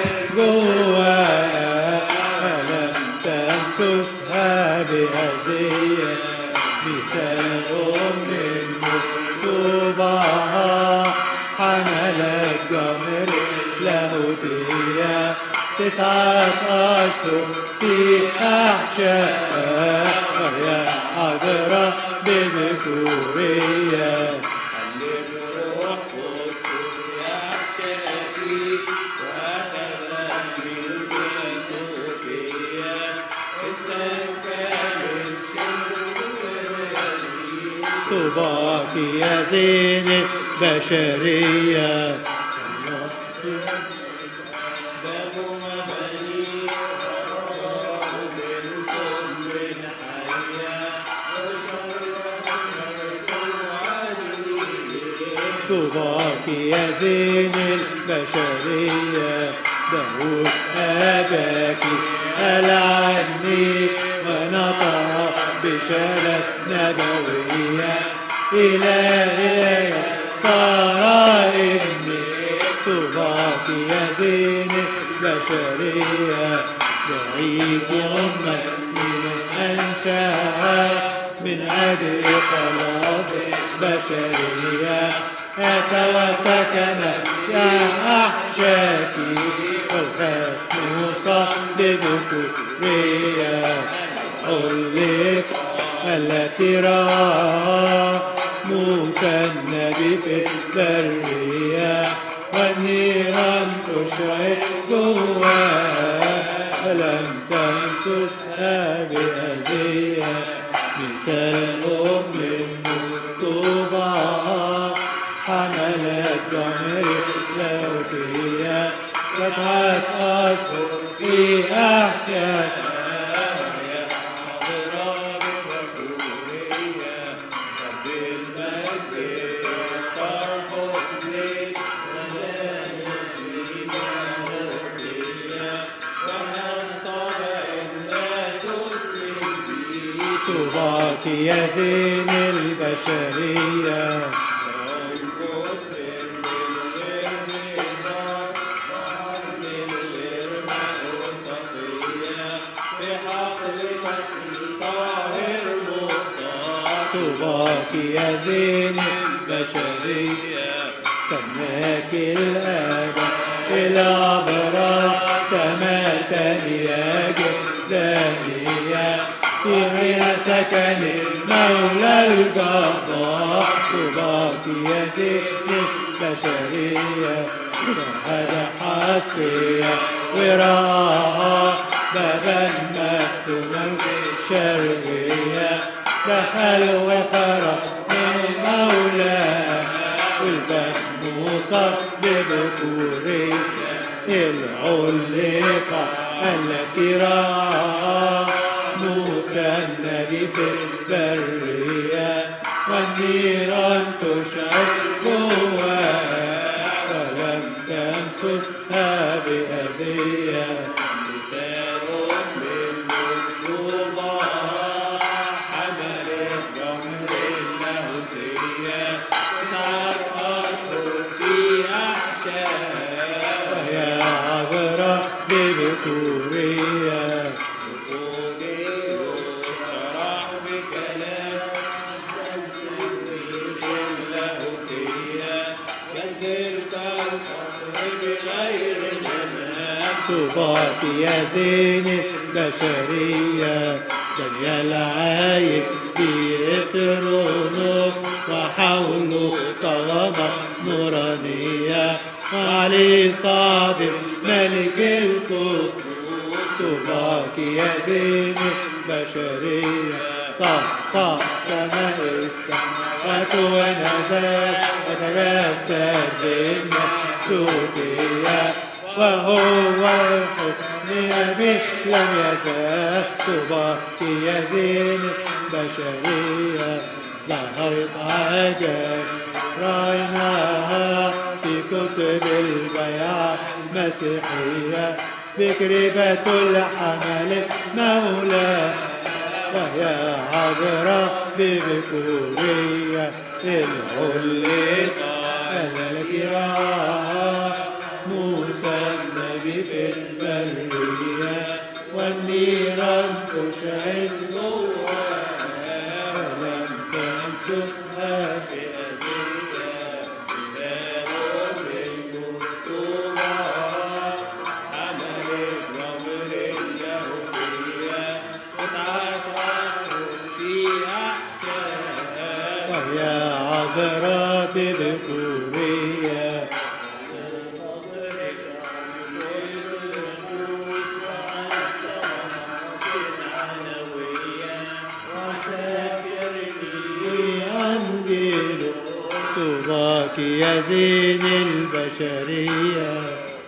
جواها ولم تمسسها بأذية، مثل أم النور طوباها حملت جمر اللاهوتية، تسعة أشهر في أحشاء، وهي عذراء بذكورية. هلل روح قدس يحشاكي وهكذا بالبيتوتية، طوباك يا زين البشرية. طوباك يا زين البشرية. داود أباك قال عني ونطق بشارة نبوية، إلهي صار ابني. طوباك يا زين البشرية. دعيت أمك من أنشاها من أجل خلاص البشرية، أتى وسكن يا أحشاكي والختم صد بكورية. علق التي رآها موسى النبي في البرية، والنيران تشعل جواها ولم تمسسها بأذية، مثل أم النور طوباها سبعة أشهر في أحشائها طوباك يا زين البشرية طوباك يا زين البشرية سماك الآب الأبرار سماتني يا جدانية في حين سكن المولى الجبار طوباك يا زين البشرية شهد حسبية وراءها بابا مفتونا الشرقية دخل وخرج من مولاه والباب مصاب ببكورية العلقة التي رأى موسى النبي في البرية والنيران تشعل جواها ولم تمسسها بأذية لسان بالمكتوبات حملت جمر اللاهوتية تسعة أشهر في أحشائها وهي عذراء ببكورية طوباك يا زين البشرية دنيا العايب في إثرونه وحوله طغمة نورانية وعلي صادق ملك القدوس طوباك يا زين البشرية طاق سماء السماوات ونزل وتجسد بالمسجودية وهو الحكم أبي لم يزال طوباك يا زين البشرية ظهرت عجائب رأيناها في كتب البياع المسيحية بكربة الحمل مولاه وهي عذراء ببكورية العلقة التي رأى موسى النبي في البرية والنيران تشعل جواها ولم تمسسها بأذية كتاب بالمكتوبات حملت جمر اللاهوتية تسعة أشهر في أحشائها وهي عذراء ببكورية طوباك يا زين البشرية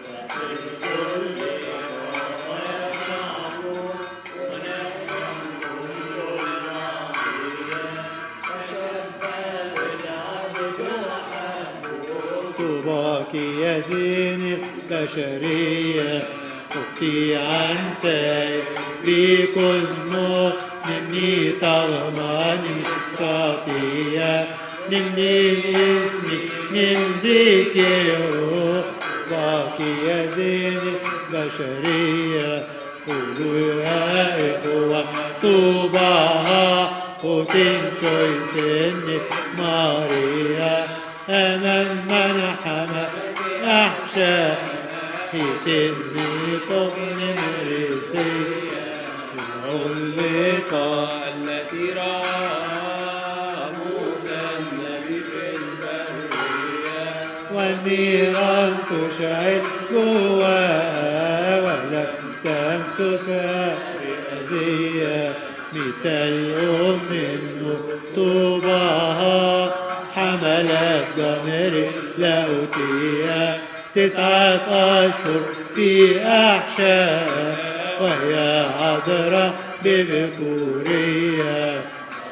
طوباك يا زين البشرية أختي عن سيف بكل نور مني تغماني خطية مني اسمي من ذكره باقي يا زين البشرية قولوا يا إخوة طوباها وتنشوي سن ماريا أمام من حمى أحشاء يتني طفل مرسية العلقة التي رأى موسى النبي في البرية والنيران تشعل جواها ولم تمسسها بأذية مثال أم النور طوباها حملت جمر لاهوتية تسعة أشهر في أحشاء وهي عذراء ببكورية.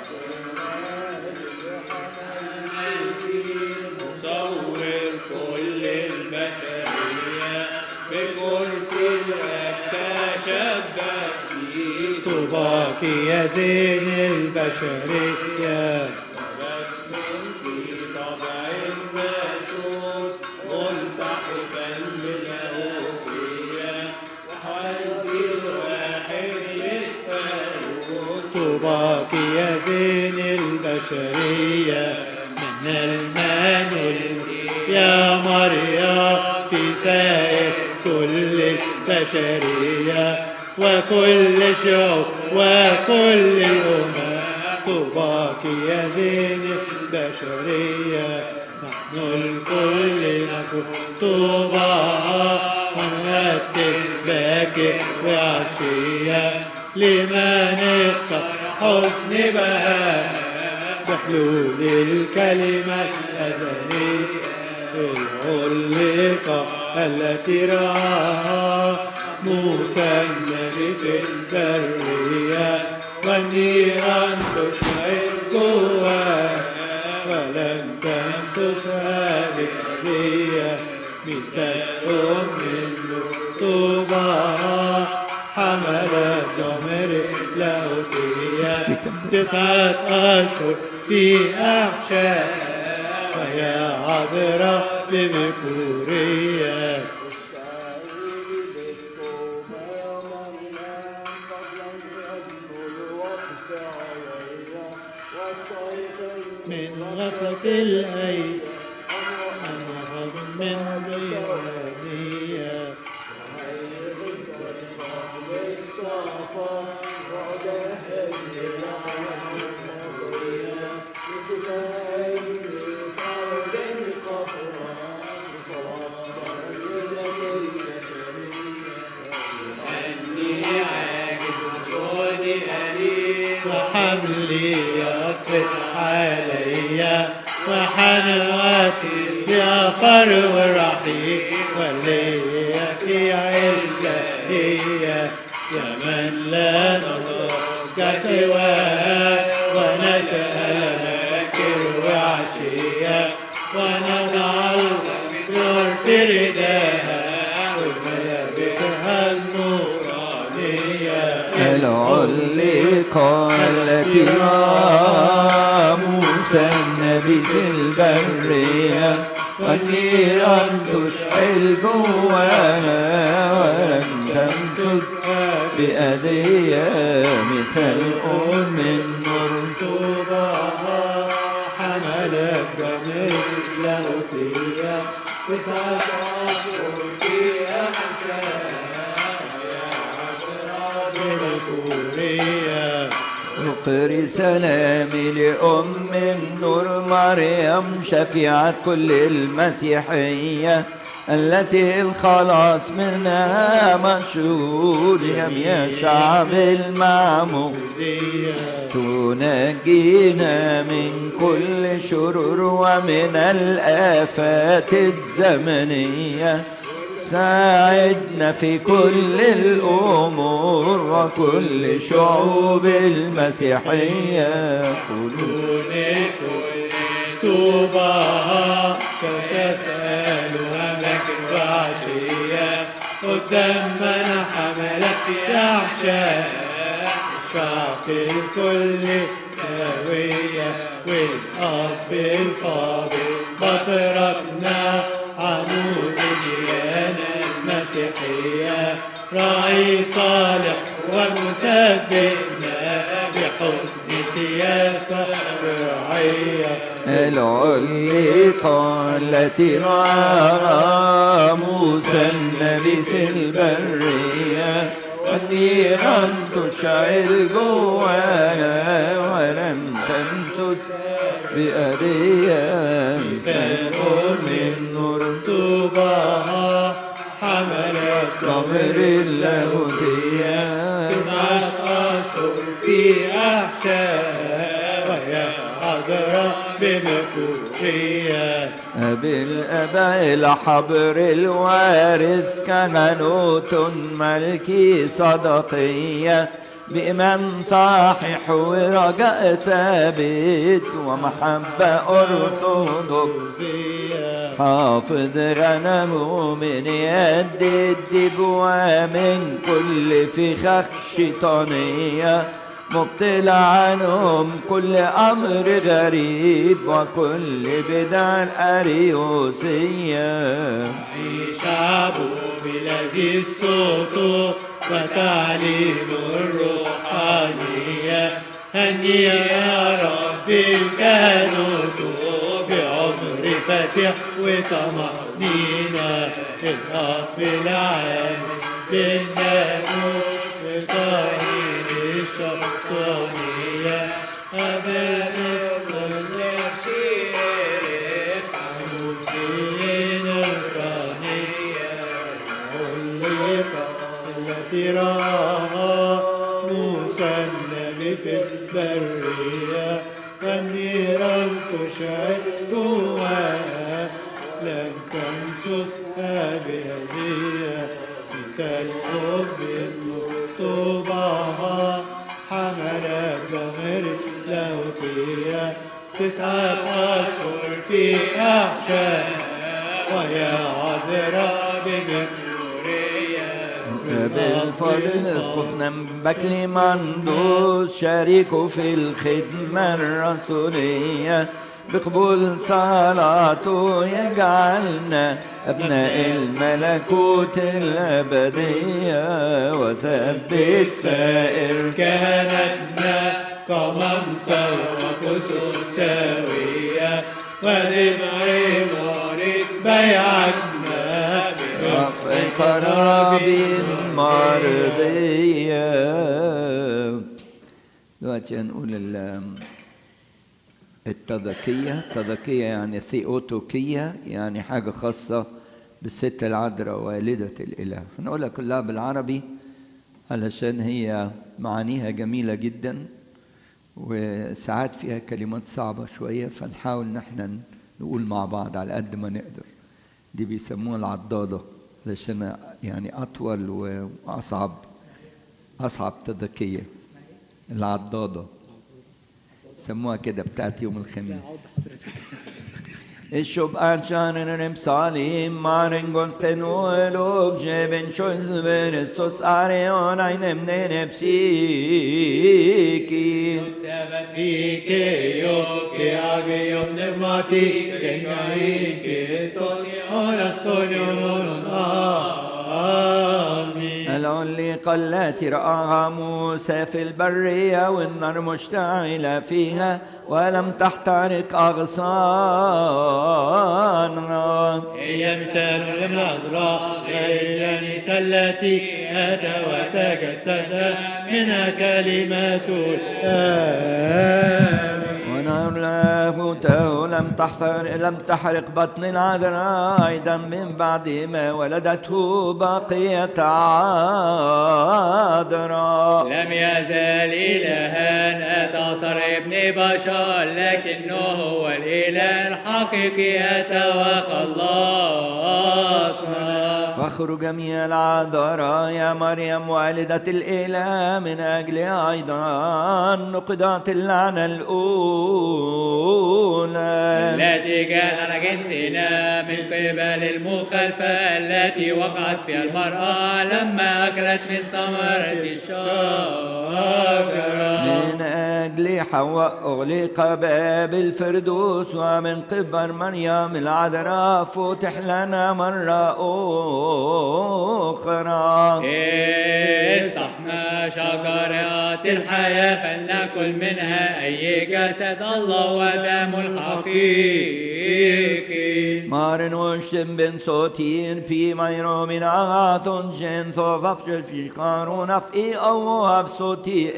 مصور كل البشرية بكرسي التشبه فيه. طوباك يا زين البشرية. طوباك يا زين البشرية من المنون يا مريم في سائر كل البشرية وكل شعوب وكل الأمم. طوباك يا زين البشرية نحن الكل نكون طوباها ونرتب باكر وعشية لمن اختار حسن بهاء بحلول الكلمة الأزلية العلقة التي رآها موسى النبي في البرية والنيران تشعل جواه ولم تمسسها بهدية مثل أم طوباها حملت ضمر لاهوتية. تسعة أشهر في أحشاء وهي عذراء ببكورية. من غفلة الأيدي أنهض من ضيانية وحملي يطرق عليا وحنواتي يا فرو رحيم ولي في عزة هي يا من لا نطق سواك ونسأل باكر وعشية ونضع النور في رداها وملابسها النورانية. العلقة التي رأى موسى النبي في البرية والنيران تشعل جواها ولم تمسس بأذية مثل أم النور. طوباها حملت ضمير لاهوتية تسعة أشهر في أحشاء ببكورية. نقر سلامي لأم النور مريم شفيعة كل المسيحية التي الخلاص منها مشهود يا شعب المعمودية. تنجينا من كل شرور ومن الآفات الزمنية ساعدنا في كل الأمور وكل شعوب المسيحية. كوني كل طوباها فتسألها باكر وعشية قدام من حملت في أحشاء الشعب الكل سوية والأب الفاضل بطرقنا عمود الديانة المسيحية راعي صالح ومثبتنا بحسن سياسة رعية. العلقة التي رأى موسى النبي في البرية والنيران تشعل جواها ولم تمسس بأذية مثل أم النور. طوباها حملت ضمير اللاهوتية تسعة أشهر في أحشاء وهي عذراء ببكورية. المشية بالأباء الحبر الوارث كهنوت ملكي صدقية بإيمان صحيح ورجاء ثابت ومحبة أرثوذكسية حافظ غنمه من يد الدب ومن كل فخاخ شيطانية مبطل عنهم كل أمر غريب وكل بدع أريوسية شعبه بلذيذ صوته وتعليم الروحانية هني يا رب الكهنوت بعمر فسيح وطمأنينة الأب العام بالناموس وطهير الشيطانية أبدا كل شيء عمودين الرانية علقة التي رآها موسى النبي في البرية والنيران تشعل جواها لم تمسسها بهدية مثال حب طوباها حملت ضمير لاهوتية تسعة أشهر في أحشاء ويا عذراء بجمهورية بالفضل قفنا بكلي مندوس شاركوا في الخدمة الرسولية بقبول صلاته يجعلنا أبناء الملكوت الأبدية وثبت سائر كهنتنا كمنصر وكسوس ساوية ولمعمار بيعتنا برفع قراب مرضية. دلوقتي هنقول التذكية. التذكية يعني ثيوتوكية، يعني حاجة خاصة بالست العذراء والدة الإله. هنقولها كلها بالعربي علشان هي معانيها جميلة جدا وساعات فيها كلمات صعبة شوية، فنحاول نحن نقول مع بعض على قد ما نقدر. دي بيسموها العضادة علشان يعني أطول وأصعب أصعب تذكية. العضادة سموها كده بتاعت يوم الخميس. الشوب أنشان نمصاليم مارن قلتن ولوك جبن شوز برسوس أريون عين من نفسيكي سبت فيك يوكي أبي يوم نفماتي كنعي كريستوس ونستونيون آمين. العلي قلاتي رآها موسى في البرية والنار مشتعلة فيها ولم تحترق أغصانها. هي مثال العذراء غير النساء التي أتى وتجسد منها كلمات الآب. ونار لاهوته لم تحترق لم تحرق بطن العذراء أيضا من بعد ما ولدته بقية عذراء. لم يزال إلها أتى صار ابن بشر لكنه هو الإله الحقيقي أتى وخلصنا. فخر جميع العذراء يا مريم والدة الإله من أجل أيضا نقضت اللعنة الأولى التي كانت على جنسنا من قبل المخالفة التي وقعت فيها المرأة لما أكلت من ثمرة الشجرة. من أجل حواء أغلق باب الفردوس ومن قبل مريم العذراء فتح لنا مرة أخرى. استحنا شجرات الحياة فلنأكل منها أي جسد الله ودم الحقيقي. مارن وشم بن صوتين في ميرو من آثون جن ثوفف في قارون في أوهب صوتي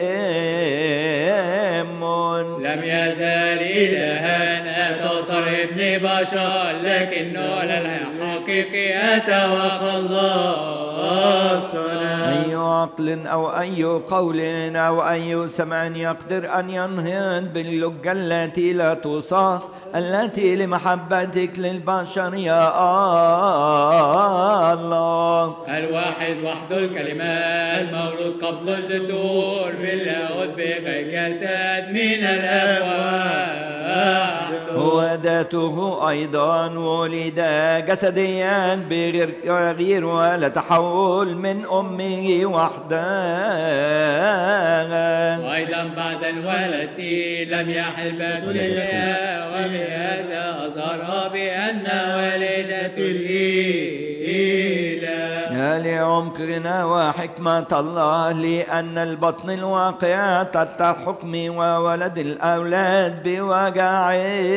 أمون. لم يزال إلها أتى صار ابن بشر لكنه للحقيقي أتى وخلصنا. أيها عقل أو أي قول أو أي سمع يقدر أن ينهض باللجة التي لا توصف التي لمحبتك للبشر يا الله. الواحد وحده الكلمة المولود قبل الدور باللاهوت بغير جسد من الأبواب هو ذاته أيضا ولد جسديا بغير تغيير ولا تحول من أمه وحدها. وأيضا بعد الولد لم يحل بتوليها وبهذا أظهر بأن والدة الإله. يا لعمقنا وحكمة الله لأن البطن الواقع تحت الحكم وولد الأولاد بوجع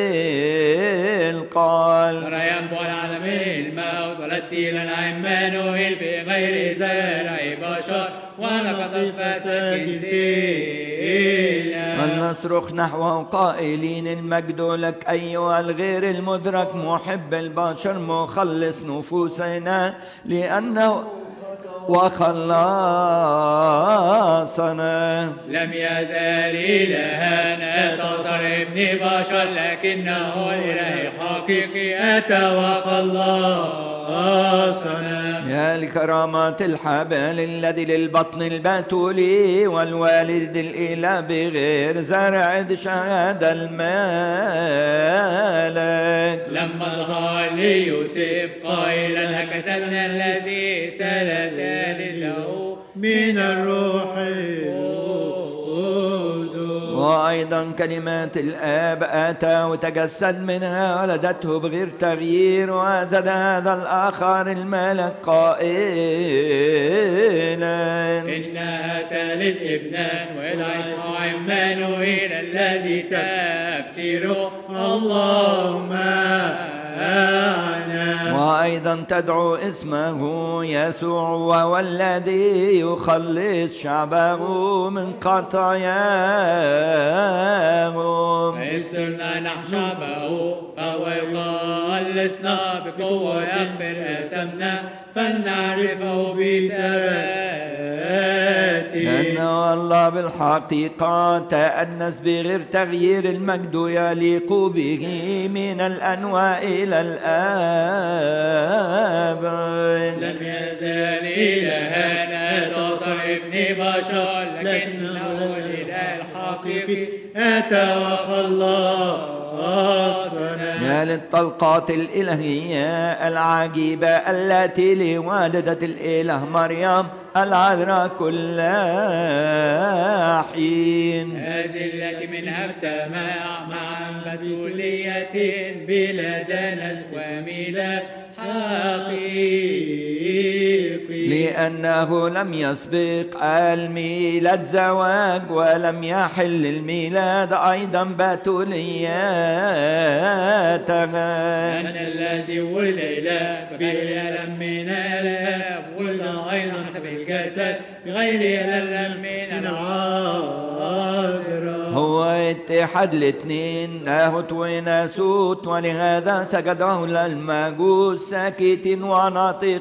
القلب. مريم والعالم الموت ولدت لنا عمانويل بغير زرع بشر ولقد فسد جنسينا. ولنصرخ نحوه قائلين المجد لك أيها الغير المدرك محب البشر مخلص نفوسنا لأنه وخلاصنا. لم يزال إلها أتصر ابن بشر لكنه الإله الحقيقي أتى وخلاصنا. يا لكرامات الحبل الذي للبطن البتولي والوالد الإله بغير زرع شهد الملك. لما ظهر ليوسف قائلا هكذا الذي سلت له من الروح وأيضا كلمات الآب أتى وتجسد منها ولدته بغير تغيير وزاد هذا الآخر الملك قائلا إنها تلد ابنا ويدعى اسمه عمانويل الذي تفسيره اللهم أنا. وأيضا تدعو اسمه يسوع وهو الذي يخلص شعبه من خطاياهم. فإسرنا نحن شعبه فهو يخلصنا بقوة يغفر آثامنا فلنعرفه بثبات. لأنه الله بالحقيقة تأنس بغير تغيير المجد يليق به من الأنواع إلى الآبد. لم يزال إلهنا تصر ابن بشر لكنه الإله الحقيقي أتى وخلصنا. يا للطلقات الإلهية العجيبة التي لوالدة الإله مريم العذراء كل حين. هذه التي منها اجتمع مع بتولية بلا دنس وميلاد حقيقي. لأنه لم يسبق الميلاد زواج ولم يحل الميلاد أيضا بتولياتها. أن الذي ولد إله بغير ألم من الآب ولد أيضا حسب الجسد بغير ألم من العذراء. هو اتحاد الاثنين لاهوت وناسوت ولهذا سجده للمجوس ساكت وناطق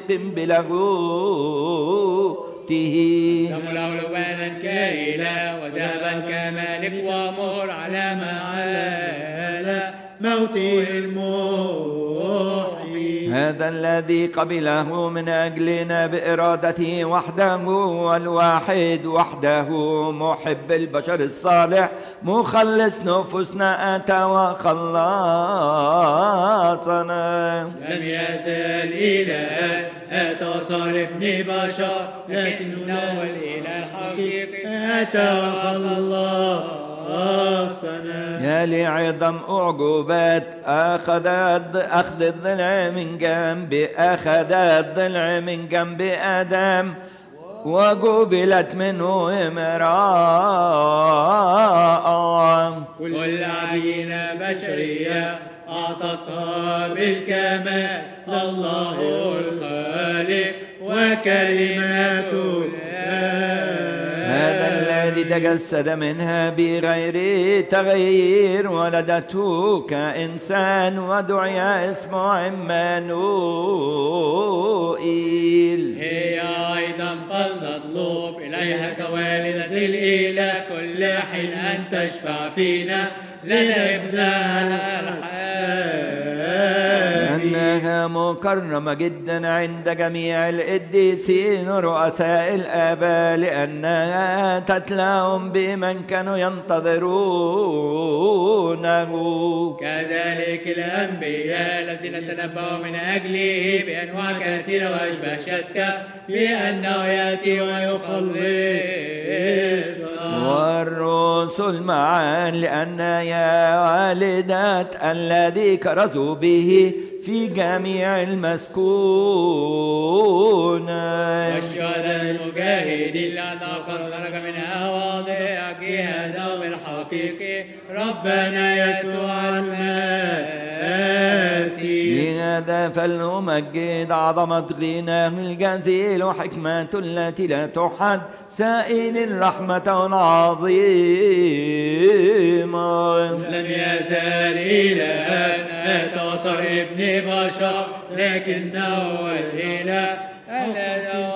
بلاهوته. تملأ لبانا كإله وذهبا كمالك ومر على ما على موته المحيي. هذا الذي قبله من أجلنا بإرادته وحده والواحد وحده محب البشر الصالح مخلص نفوسنا أتى وخلصنا. لم يزال إله أتى صار ابن بشر لكنه الإله الحقيقي أتى وخلصنا. يا لعظم أعجوبات أخذت أخذ الضلع من جنب أخذ الضلع من جنب آدم وقبلت منه امرأة. كل عينة بشرية أعطتها بالكمال لله الخالق وكلماته. هذا الذي تجسد منها بغير تغيير ولدته كإنسان ودعي اسمه عمانوئيل. هي أيضا فلنطلب إليها كوالدة الإله كل حين أن تشفع فينا لنا إبداع الحياة. أنها مكرمة جدا عند جميع القديسين ورؤساء الآباء لأنها تتلاهم بمن كانوا ينتظرونه. كذلك الأنبياء الذين تنبأوا من أجله بأنواع كثيرة وأشباه شتى بأنه يأتي ويخلصنا. والرسل معا لأن يا والدات الذي كرزوا به في جميع المسكون. والشهداء المجاهدين لأن آخر خرج من أواضع جهادهم الحقيقي ربنا يسوع المسيح. لهذا فلنمجد عظمة غناه الجزيل وحكمته التي لا تحد سائل رحمة عظيمة. لم يزال إلهنا يتوصل ابن بشر لكنه هو الإله الذي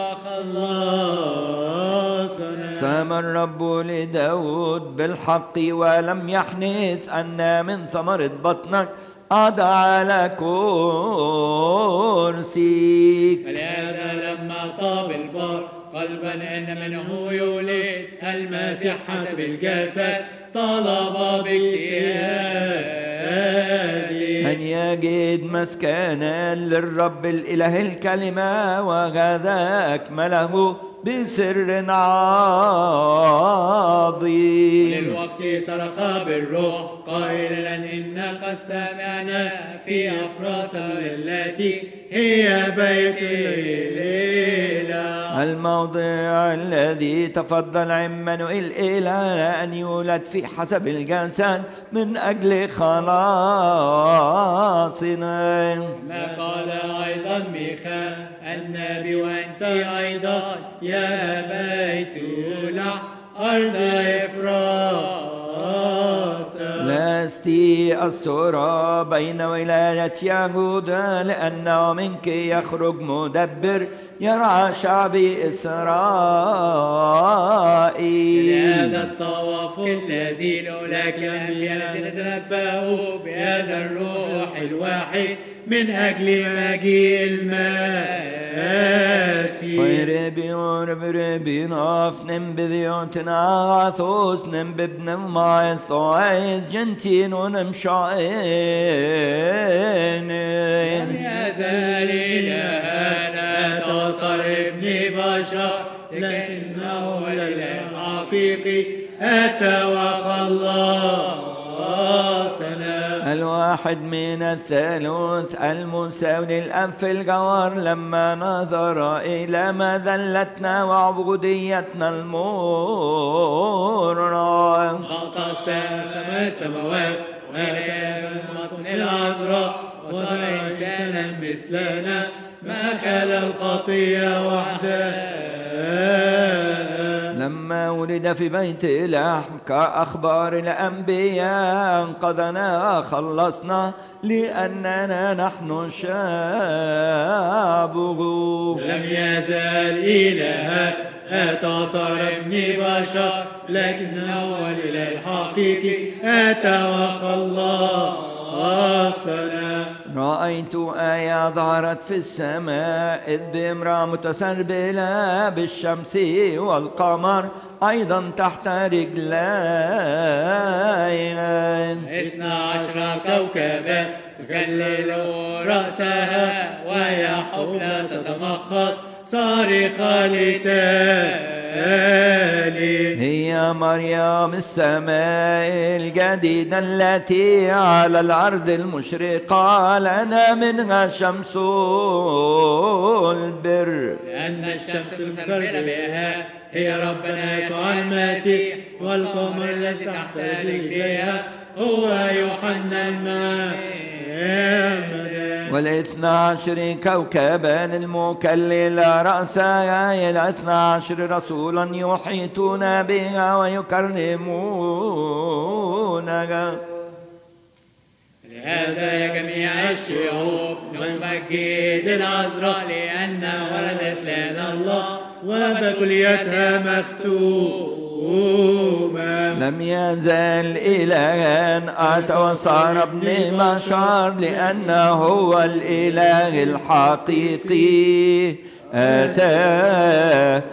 وخلصنا. سمى الرب لداود بالحق ولم يحنس أن من ثمرة بطنك أضع على كرسيك. فلهذا لما طاب البر قلبا ان منه يولد المسيح حسب الجسد طلب باجتهاد أن يجد مسكنا للرب الإله الكلمة وهذا أكمله بسر عظيم. للوقت صرخ بالروح قائلا إن قد سمعنا في أفراس التي هي بيت الإله الموضع الذي تفضل عمانوئيل إلى أن يولد في حسب الجسد من أجل خلاصنا. ما قال أيضا ميخا النبي وأنت أيضا يا بيت لح أرض إفراس لست أسرى بين ولاية يهوذا لأنه منك يخرج مدبر يرعى شعب إسرائيل. هذا الطواف الذي لولاك الأنبياء الذين تنبأوا بهذا الروح الواحد من أجل مجيء المسيح. ويربيون بربين أفنم بذيوتنا عثوس نم ببن معيث وعيث جنتين ونمشعين. لم يزال إلهنا توصل ابن بشر لكنه الإله الحقيقي أتى وخلصنا. الواحد من الثالوث المساوي للأب في الجوار لما نظر إلى مذلتنا وعبوديتنا المرة غطى سماء السماوات وإلى بطن العذراء وصار إنسانا مثلنا ما خلا الخطية وحدها. لما ولد في بيت لحم كأخبار الأنبياء أنقذنا خلصنا لأننا نحن شابه. لم يزال إلها أتى صار ابن بشر لكنه هو الإله الحقيقي أتى وخلصنا. رأيت آية ظهرت في السماء إذ بامرأة متسربلة بالشمس والقمر أيضا تحت رجليها اثنا عشر كوكبا تكلل رأسها وهي حبلى تتمخض صارخة لتالي. هي مريم السماء الجديدة التي على الأرض المشرقة لنا منها شمس البر. لأن الشمس المسربلة بها هي ربنا يسوع المسيح والقمر الذي تحت رجليها هو يوحنا المعمدان. والاثنى عشر كوكبا المكلل رأسها الاثنى عشر رسولا يحيطون بها ويكرمونها. هذا يا جميع الشعوب نمجد العذراء لأنها ولدت لنا الله وبكليتها مختومة. لم يزل إلها أتى وصار ابن بشر لأنه هو الإله الحقيقي أتى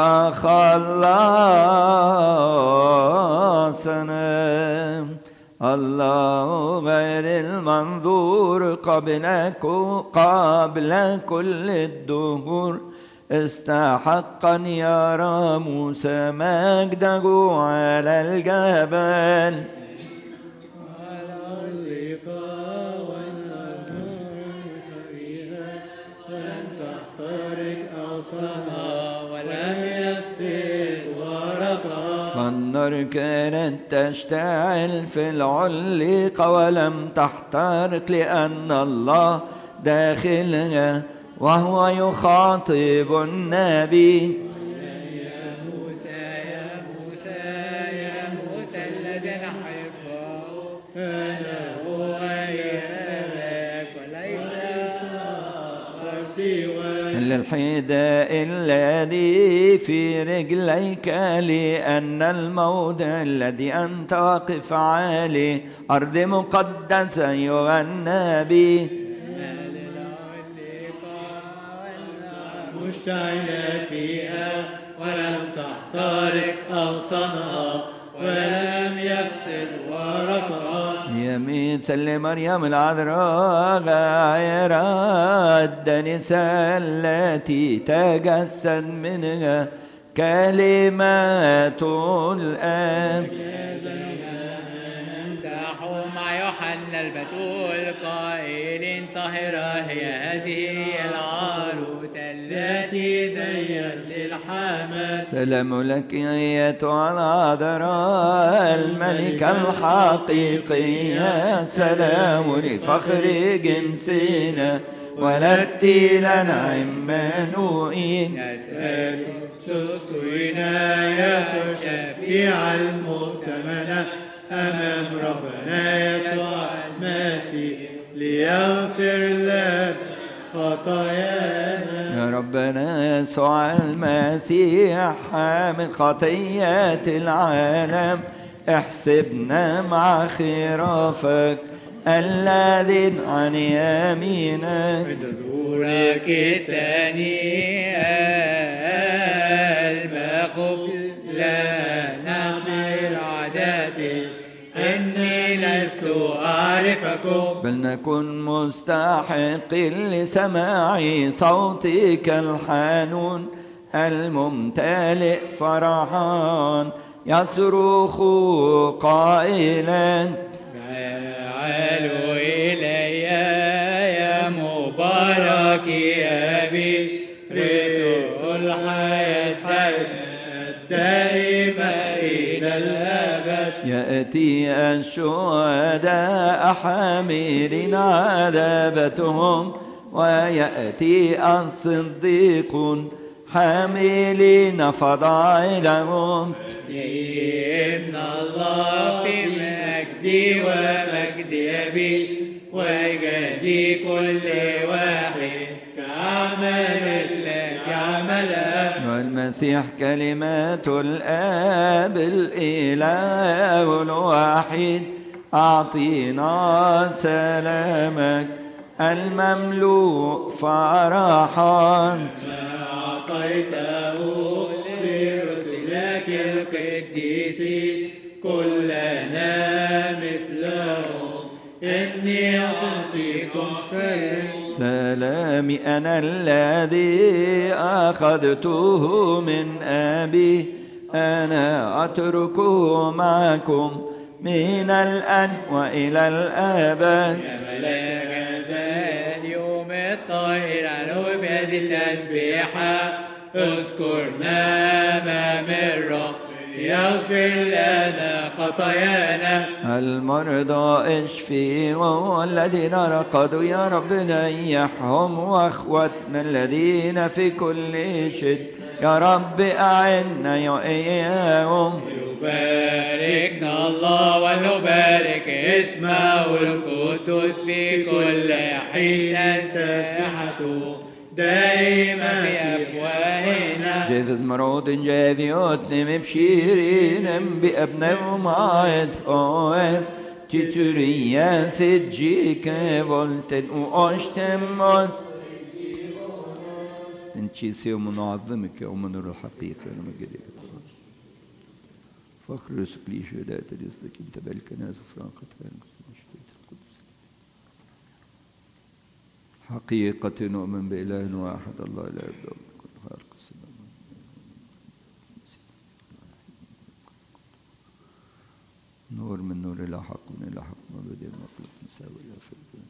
وخلصنا. الله غير المنظور قبل قبل كل الدهور استحق أن يرى موسى مجده على الجبل على اللقاء والنار فيها لم تحترق أغصانها ولم يفسد ورقها. فالنار كانت تشتعل في العليقة ولم تحترق لأن الله داخلها وهو يخاطب النبي. يا موسى يا موسى يا موسى الذي نحبه أنا هو إلهك وليس آخر سواك. الحذاء الذي في رجليك لأن الموضع الذي أنت واقف عليه أرض مقدسة أيها النبي. مشتعلة فيها ولم تحترق أغصانها ولم يفسد ورقها. يا مثل مريم العذراء غير الدنسة التي تجسد منها كلمات الآب. امدحوا مع يوحنا البتول قائلين طاهرة هي هذه العروسة التي زينت للحمل. سلام لك أيتها العذراء الملكة الحقيقية سلام لفخر جنسنا ولدت لنا عمانوئيل. نسأل تذكرنا يا شفيع المؤتمنة أمام ربنا يسوع المسيح ليغفر لك خطايانا. يا ربنا يسوع المسيح حامل خطيات العالم احسبنا مع خرافك الذين عن يمينك. عند ظهورك الثاني المخوف لا نسمع العادات إني لست أعرفكم بل نكن مستحق لسماع صوتك الحانون الممتلئ فرحان يصرخ قائلا تعالوا إلي يا مبارك أبي رثوا الحياة الدائمة إلى الأبد. يأتي الشهداء حاملين عذابتهم ويأتي الصديقون حاملين فضائلهم. ابن الله في مجدي ومجد أبي ويجازي كل واحد كعمل التي عملها. والمسيح كلمات الآب الإله الواحد أعطينا سلامك المملوء فرحا. أعطيته لرسلك القديسين كلنا مثلهم إني أعطيكم سلام. سلامي أنا الذي أخذته من أبي أنا أتركه معكم من الآن وإلى الأبد. يا ملاك هذا اليوم الطاهر علو بهذه التسبيحة اذكرنا أمام الرب يغفر لنا خطايانا. المرضى اشفيهم والذين رقدوا يا رب نيحهم واخوتنا الذين في كل شد يا رب أعنا وإياهم. يباركنا الله ونبارك اسمه القدوس في كل حين تسبحته دائما في أفواهنا. جيث مرود جاذيوت مبشيرين بأبناء معاذ أوه تتريا سجيك volten وأشتمت انتشيسي ومنعظمك ومن الحقيقة ونمجدك فخر رزق لي شهداء رزقك انت بالك ناس وفراقة حقيقة نؤمن بإله واحد الله لا يبدأ بكل خالق السماء نور من نور إلى حق من إلى حق مولود المخلوق مساوي إلى فرق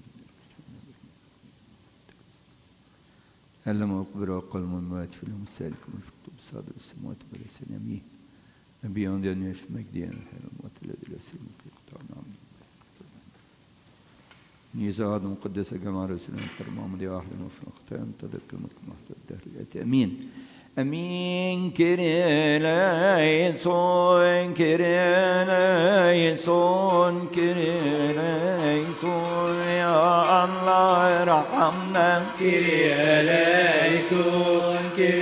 علم أقبر وقل ممات في اليوم السالك من الكتب صادر السماوات وليس يميه نبي أن يعرف مجديا الحياة الموت الذي لا يسير في قطع نعم نيزاد مقدسة جماعة رسولنا الكرام محمد واحد وفق ختام تذكر مطلق محتوى الدهر الآتي أمين أمين كريلايسون كريلايسون كريلايسون يا الله ارحمنا كريلايسون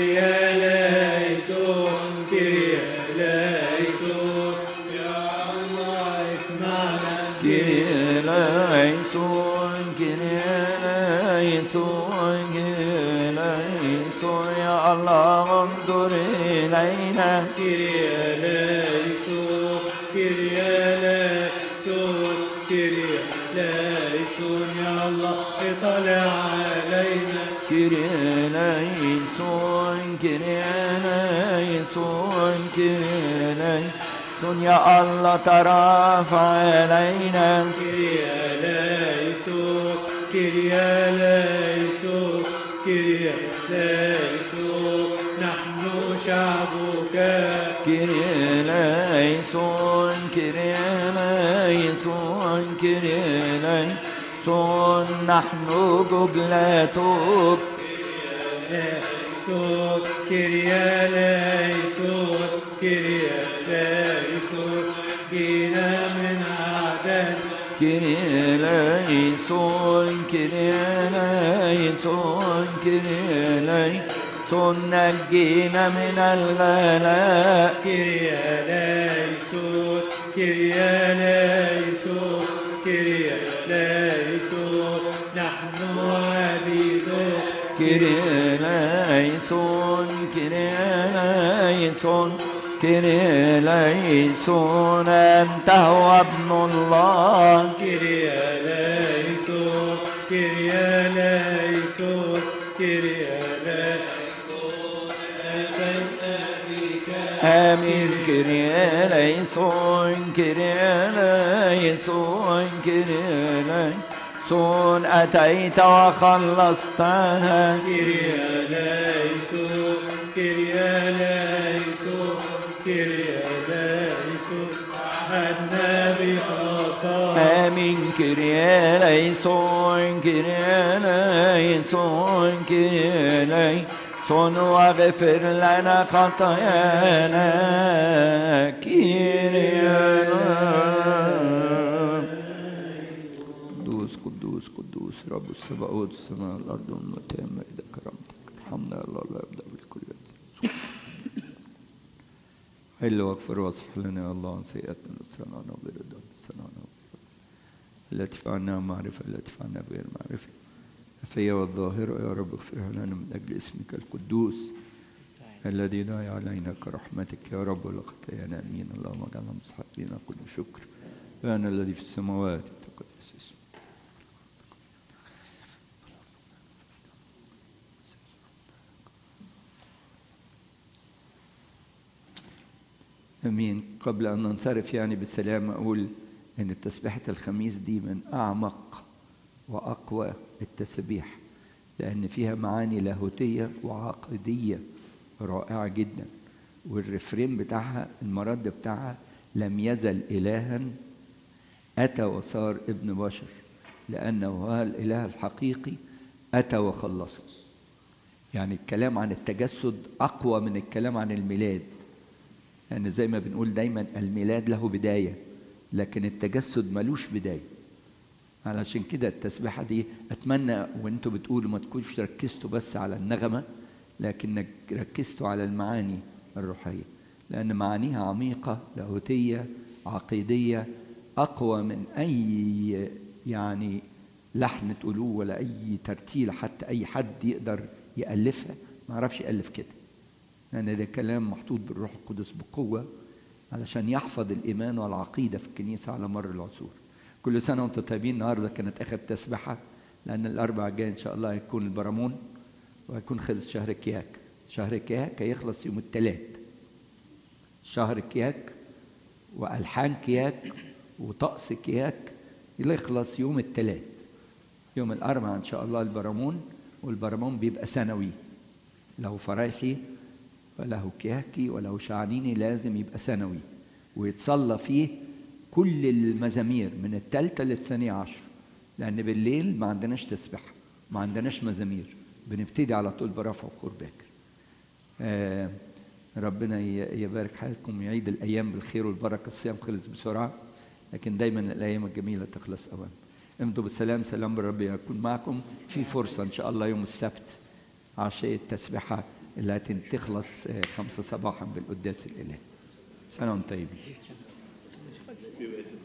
كريلايسون كريلايسون يا الله اسمعنا كريلايسون كريلايسون كريلايسون يا الله انظر إلينا كريلايسون كريلايسون كريلايسون يا الله اطلع علينا كريلايسون كريلايسون كريلايسون يا الله ترافع علينا كريلايسون كريلايسون كريلايسون نحن شعبك كريلايسون كريلايسون كريلايسون نحن جبلتك كريلايسون كريلايسون كريلايسون جينا من عدن كريلايسون كريلايسون كريلايسون نجينا من الغلاء كريلايسون كريلايسون كريلايسون نحن عبيدك كريلايسون كريلايسون كريلايسون أنت هو ابن الله كريلايسون كريلايسون كريلايسون آمين كريلايسون كريلايسون كريلايسون أتيت وخلصتنا كريلايسون كريلايسون كريلايسون عهدنا بخلاصك آمين كريلايسون كريلايسون كريلايسون واغفر لنا خطايانا كريلايسون قدوس قدوس قدوس رب السماوات والسماء والأرض والمتام إذا كرمتك ارحمنا يا الله لا يبدأ بالكل حل واغفر واصفح لنا يا الله عن سيئاتنا وصنعنا برضا صنعنا التي فعلناها معرفة التي فعلناها بغير معرفة الخفية والظاهرة يا رب اغفرها لنا من أجل اسمك القدوس الذي داعي علينا كرحمتك يا رب ولخطايانا امين. اللهم اجعلنا مستحقين كل شكر. أنا الذي في السماوات تقدس اسمك. امين. قبل ان ننصرف يعني بالسلام اقول ان تسبيحة الخميس دي من اعمق واقوى التسبيح، لان فيها معاني لاهوتية وعقدية رائعة جدا، والرفرين بتاعها المرد بتاعها لم يزل إلها أتى وصار ابن بشر، لأنه هو الإله الحقيقي أتى وخلصنا. يعني الكلام عن التجسد أقوى من الكلام عن الميلاد، يعني زي ما بنقول دايما الميلاد له بداية لكن التجسد ملوش بداية. علشان كده التسبيحة دي أتمنى وأنتوا بتقولوا ما تكونش ركزتوا بس على النغمة لكنك ركزتوا على المعاني الروحية، لأن معانيها عميقة لاهوتية عقيدية أقوى من أي يعني لحن تقولوه ولا أي ترتيل حتى أي حد يقدر يألفها، ما عرفش يألف كده، لأن يعني ده كلام محطوط بالروح القدس بقوة علشان يحفظ الإيمان والعقيدة في الكنيسة على مر العصور. كل سنة وانتم طيبين. النهارده كانت آخر تسبحة، لأن الأربع الجاي إن شاء الله هيكون البرامون وهيكون خلص شهر كياك. شهر كياك هيخلص يوم الثلاث، شهر كياك وألحان كياك وطقس كياك يخلص يوم الثلاث. يوم الأربع إن شاء الله البرامون، والبرامون بيبقى سنوي، له فرايحي وله كياكي وله شعنيني، لازم يبقى سنوي ويتصلى فيه كل المزامير من الثالثة للثانية عشر، لأن بالليل ما عندناش تسبح ما عندناش مزامير، بنبتدي على طول برفع وخور باكر. آه ربنا يبارك حياتكم ويعيد الأيام بالخير والبركة. الصيام خلص بسرعة لكن دايما الأيام الجميلة تخلص أوان. امضوا بالسلام، سلام بالرب يكون معكم. في فرصة إن شاء الله يوم السبت عشية التسبيحة اللي هتخلص خمسة صباحا بالقداس الإلهي. سلام طيب.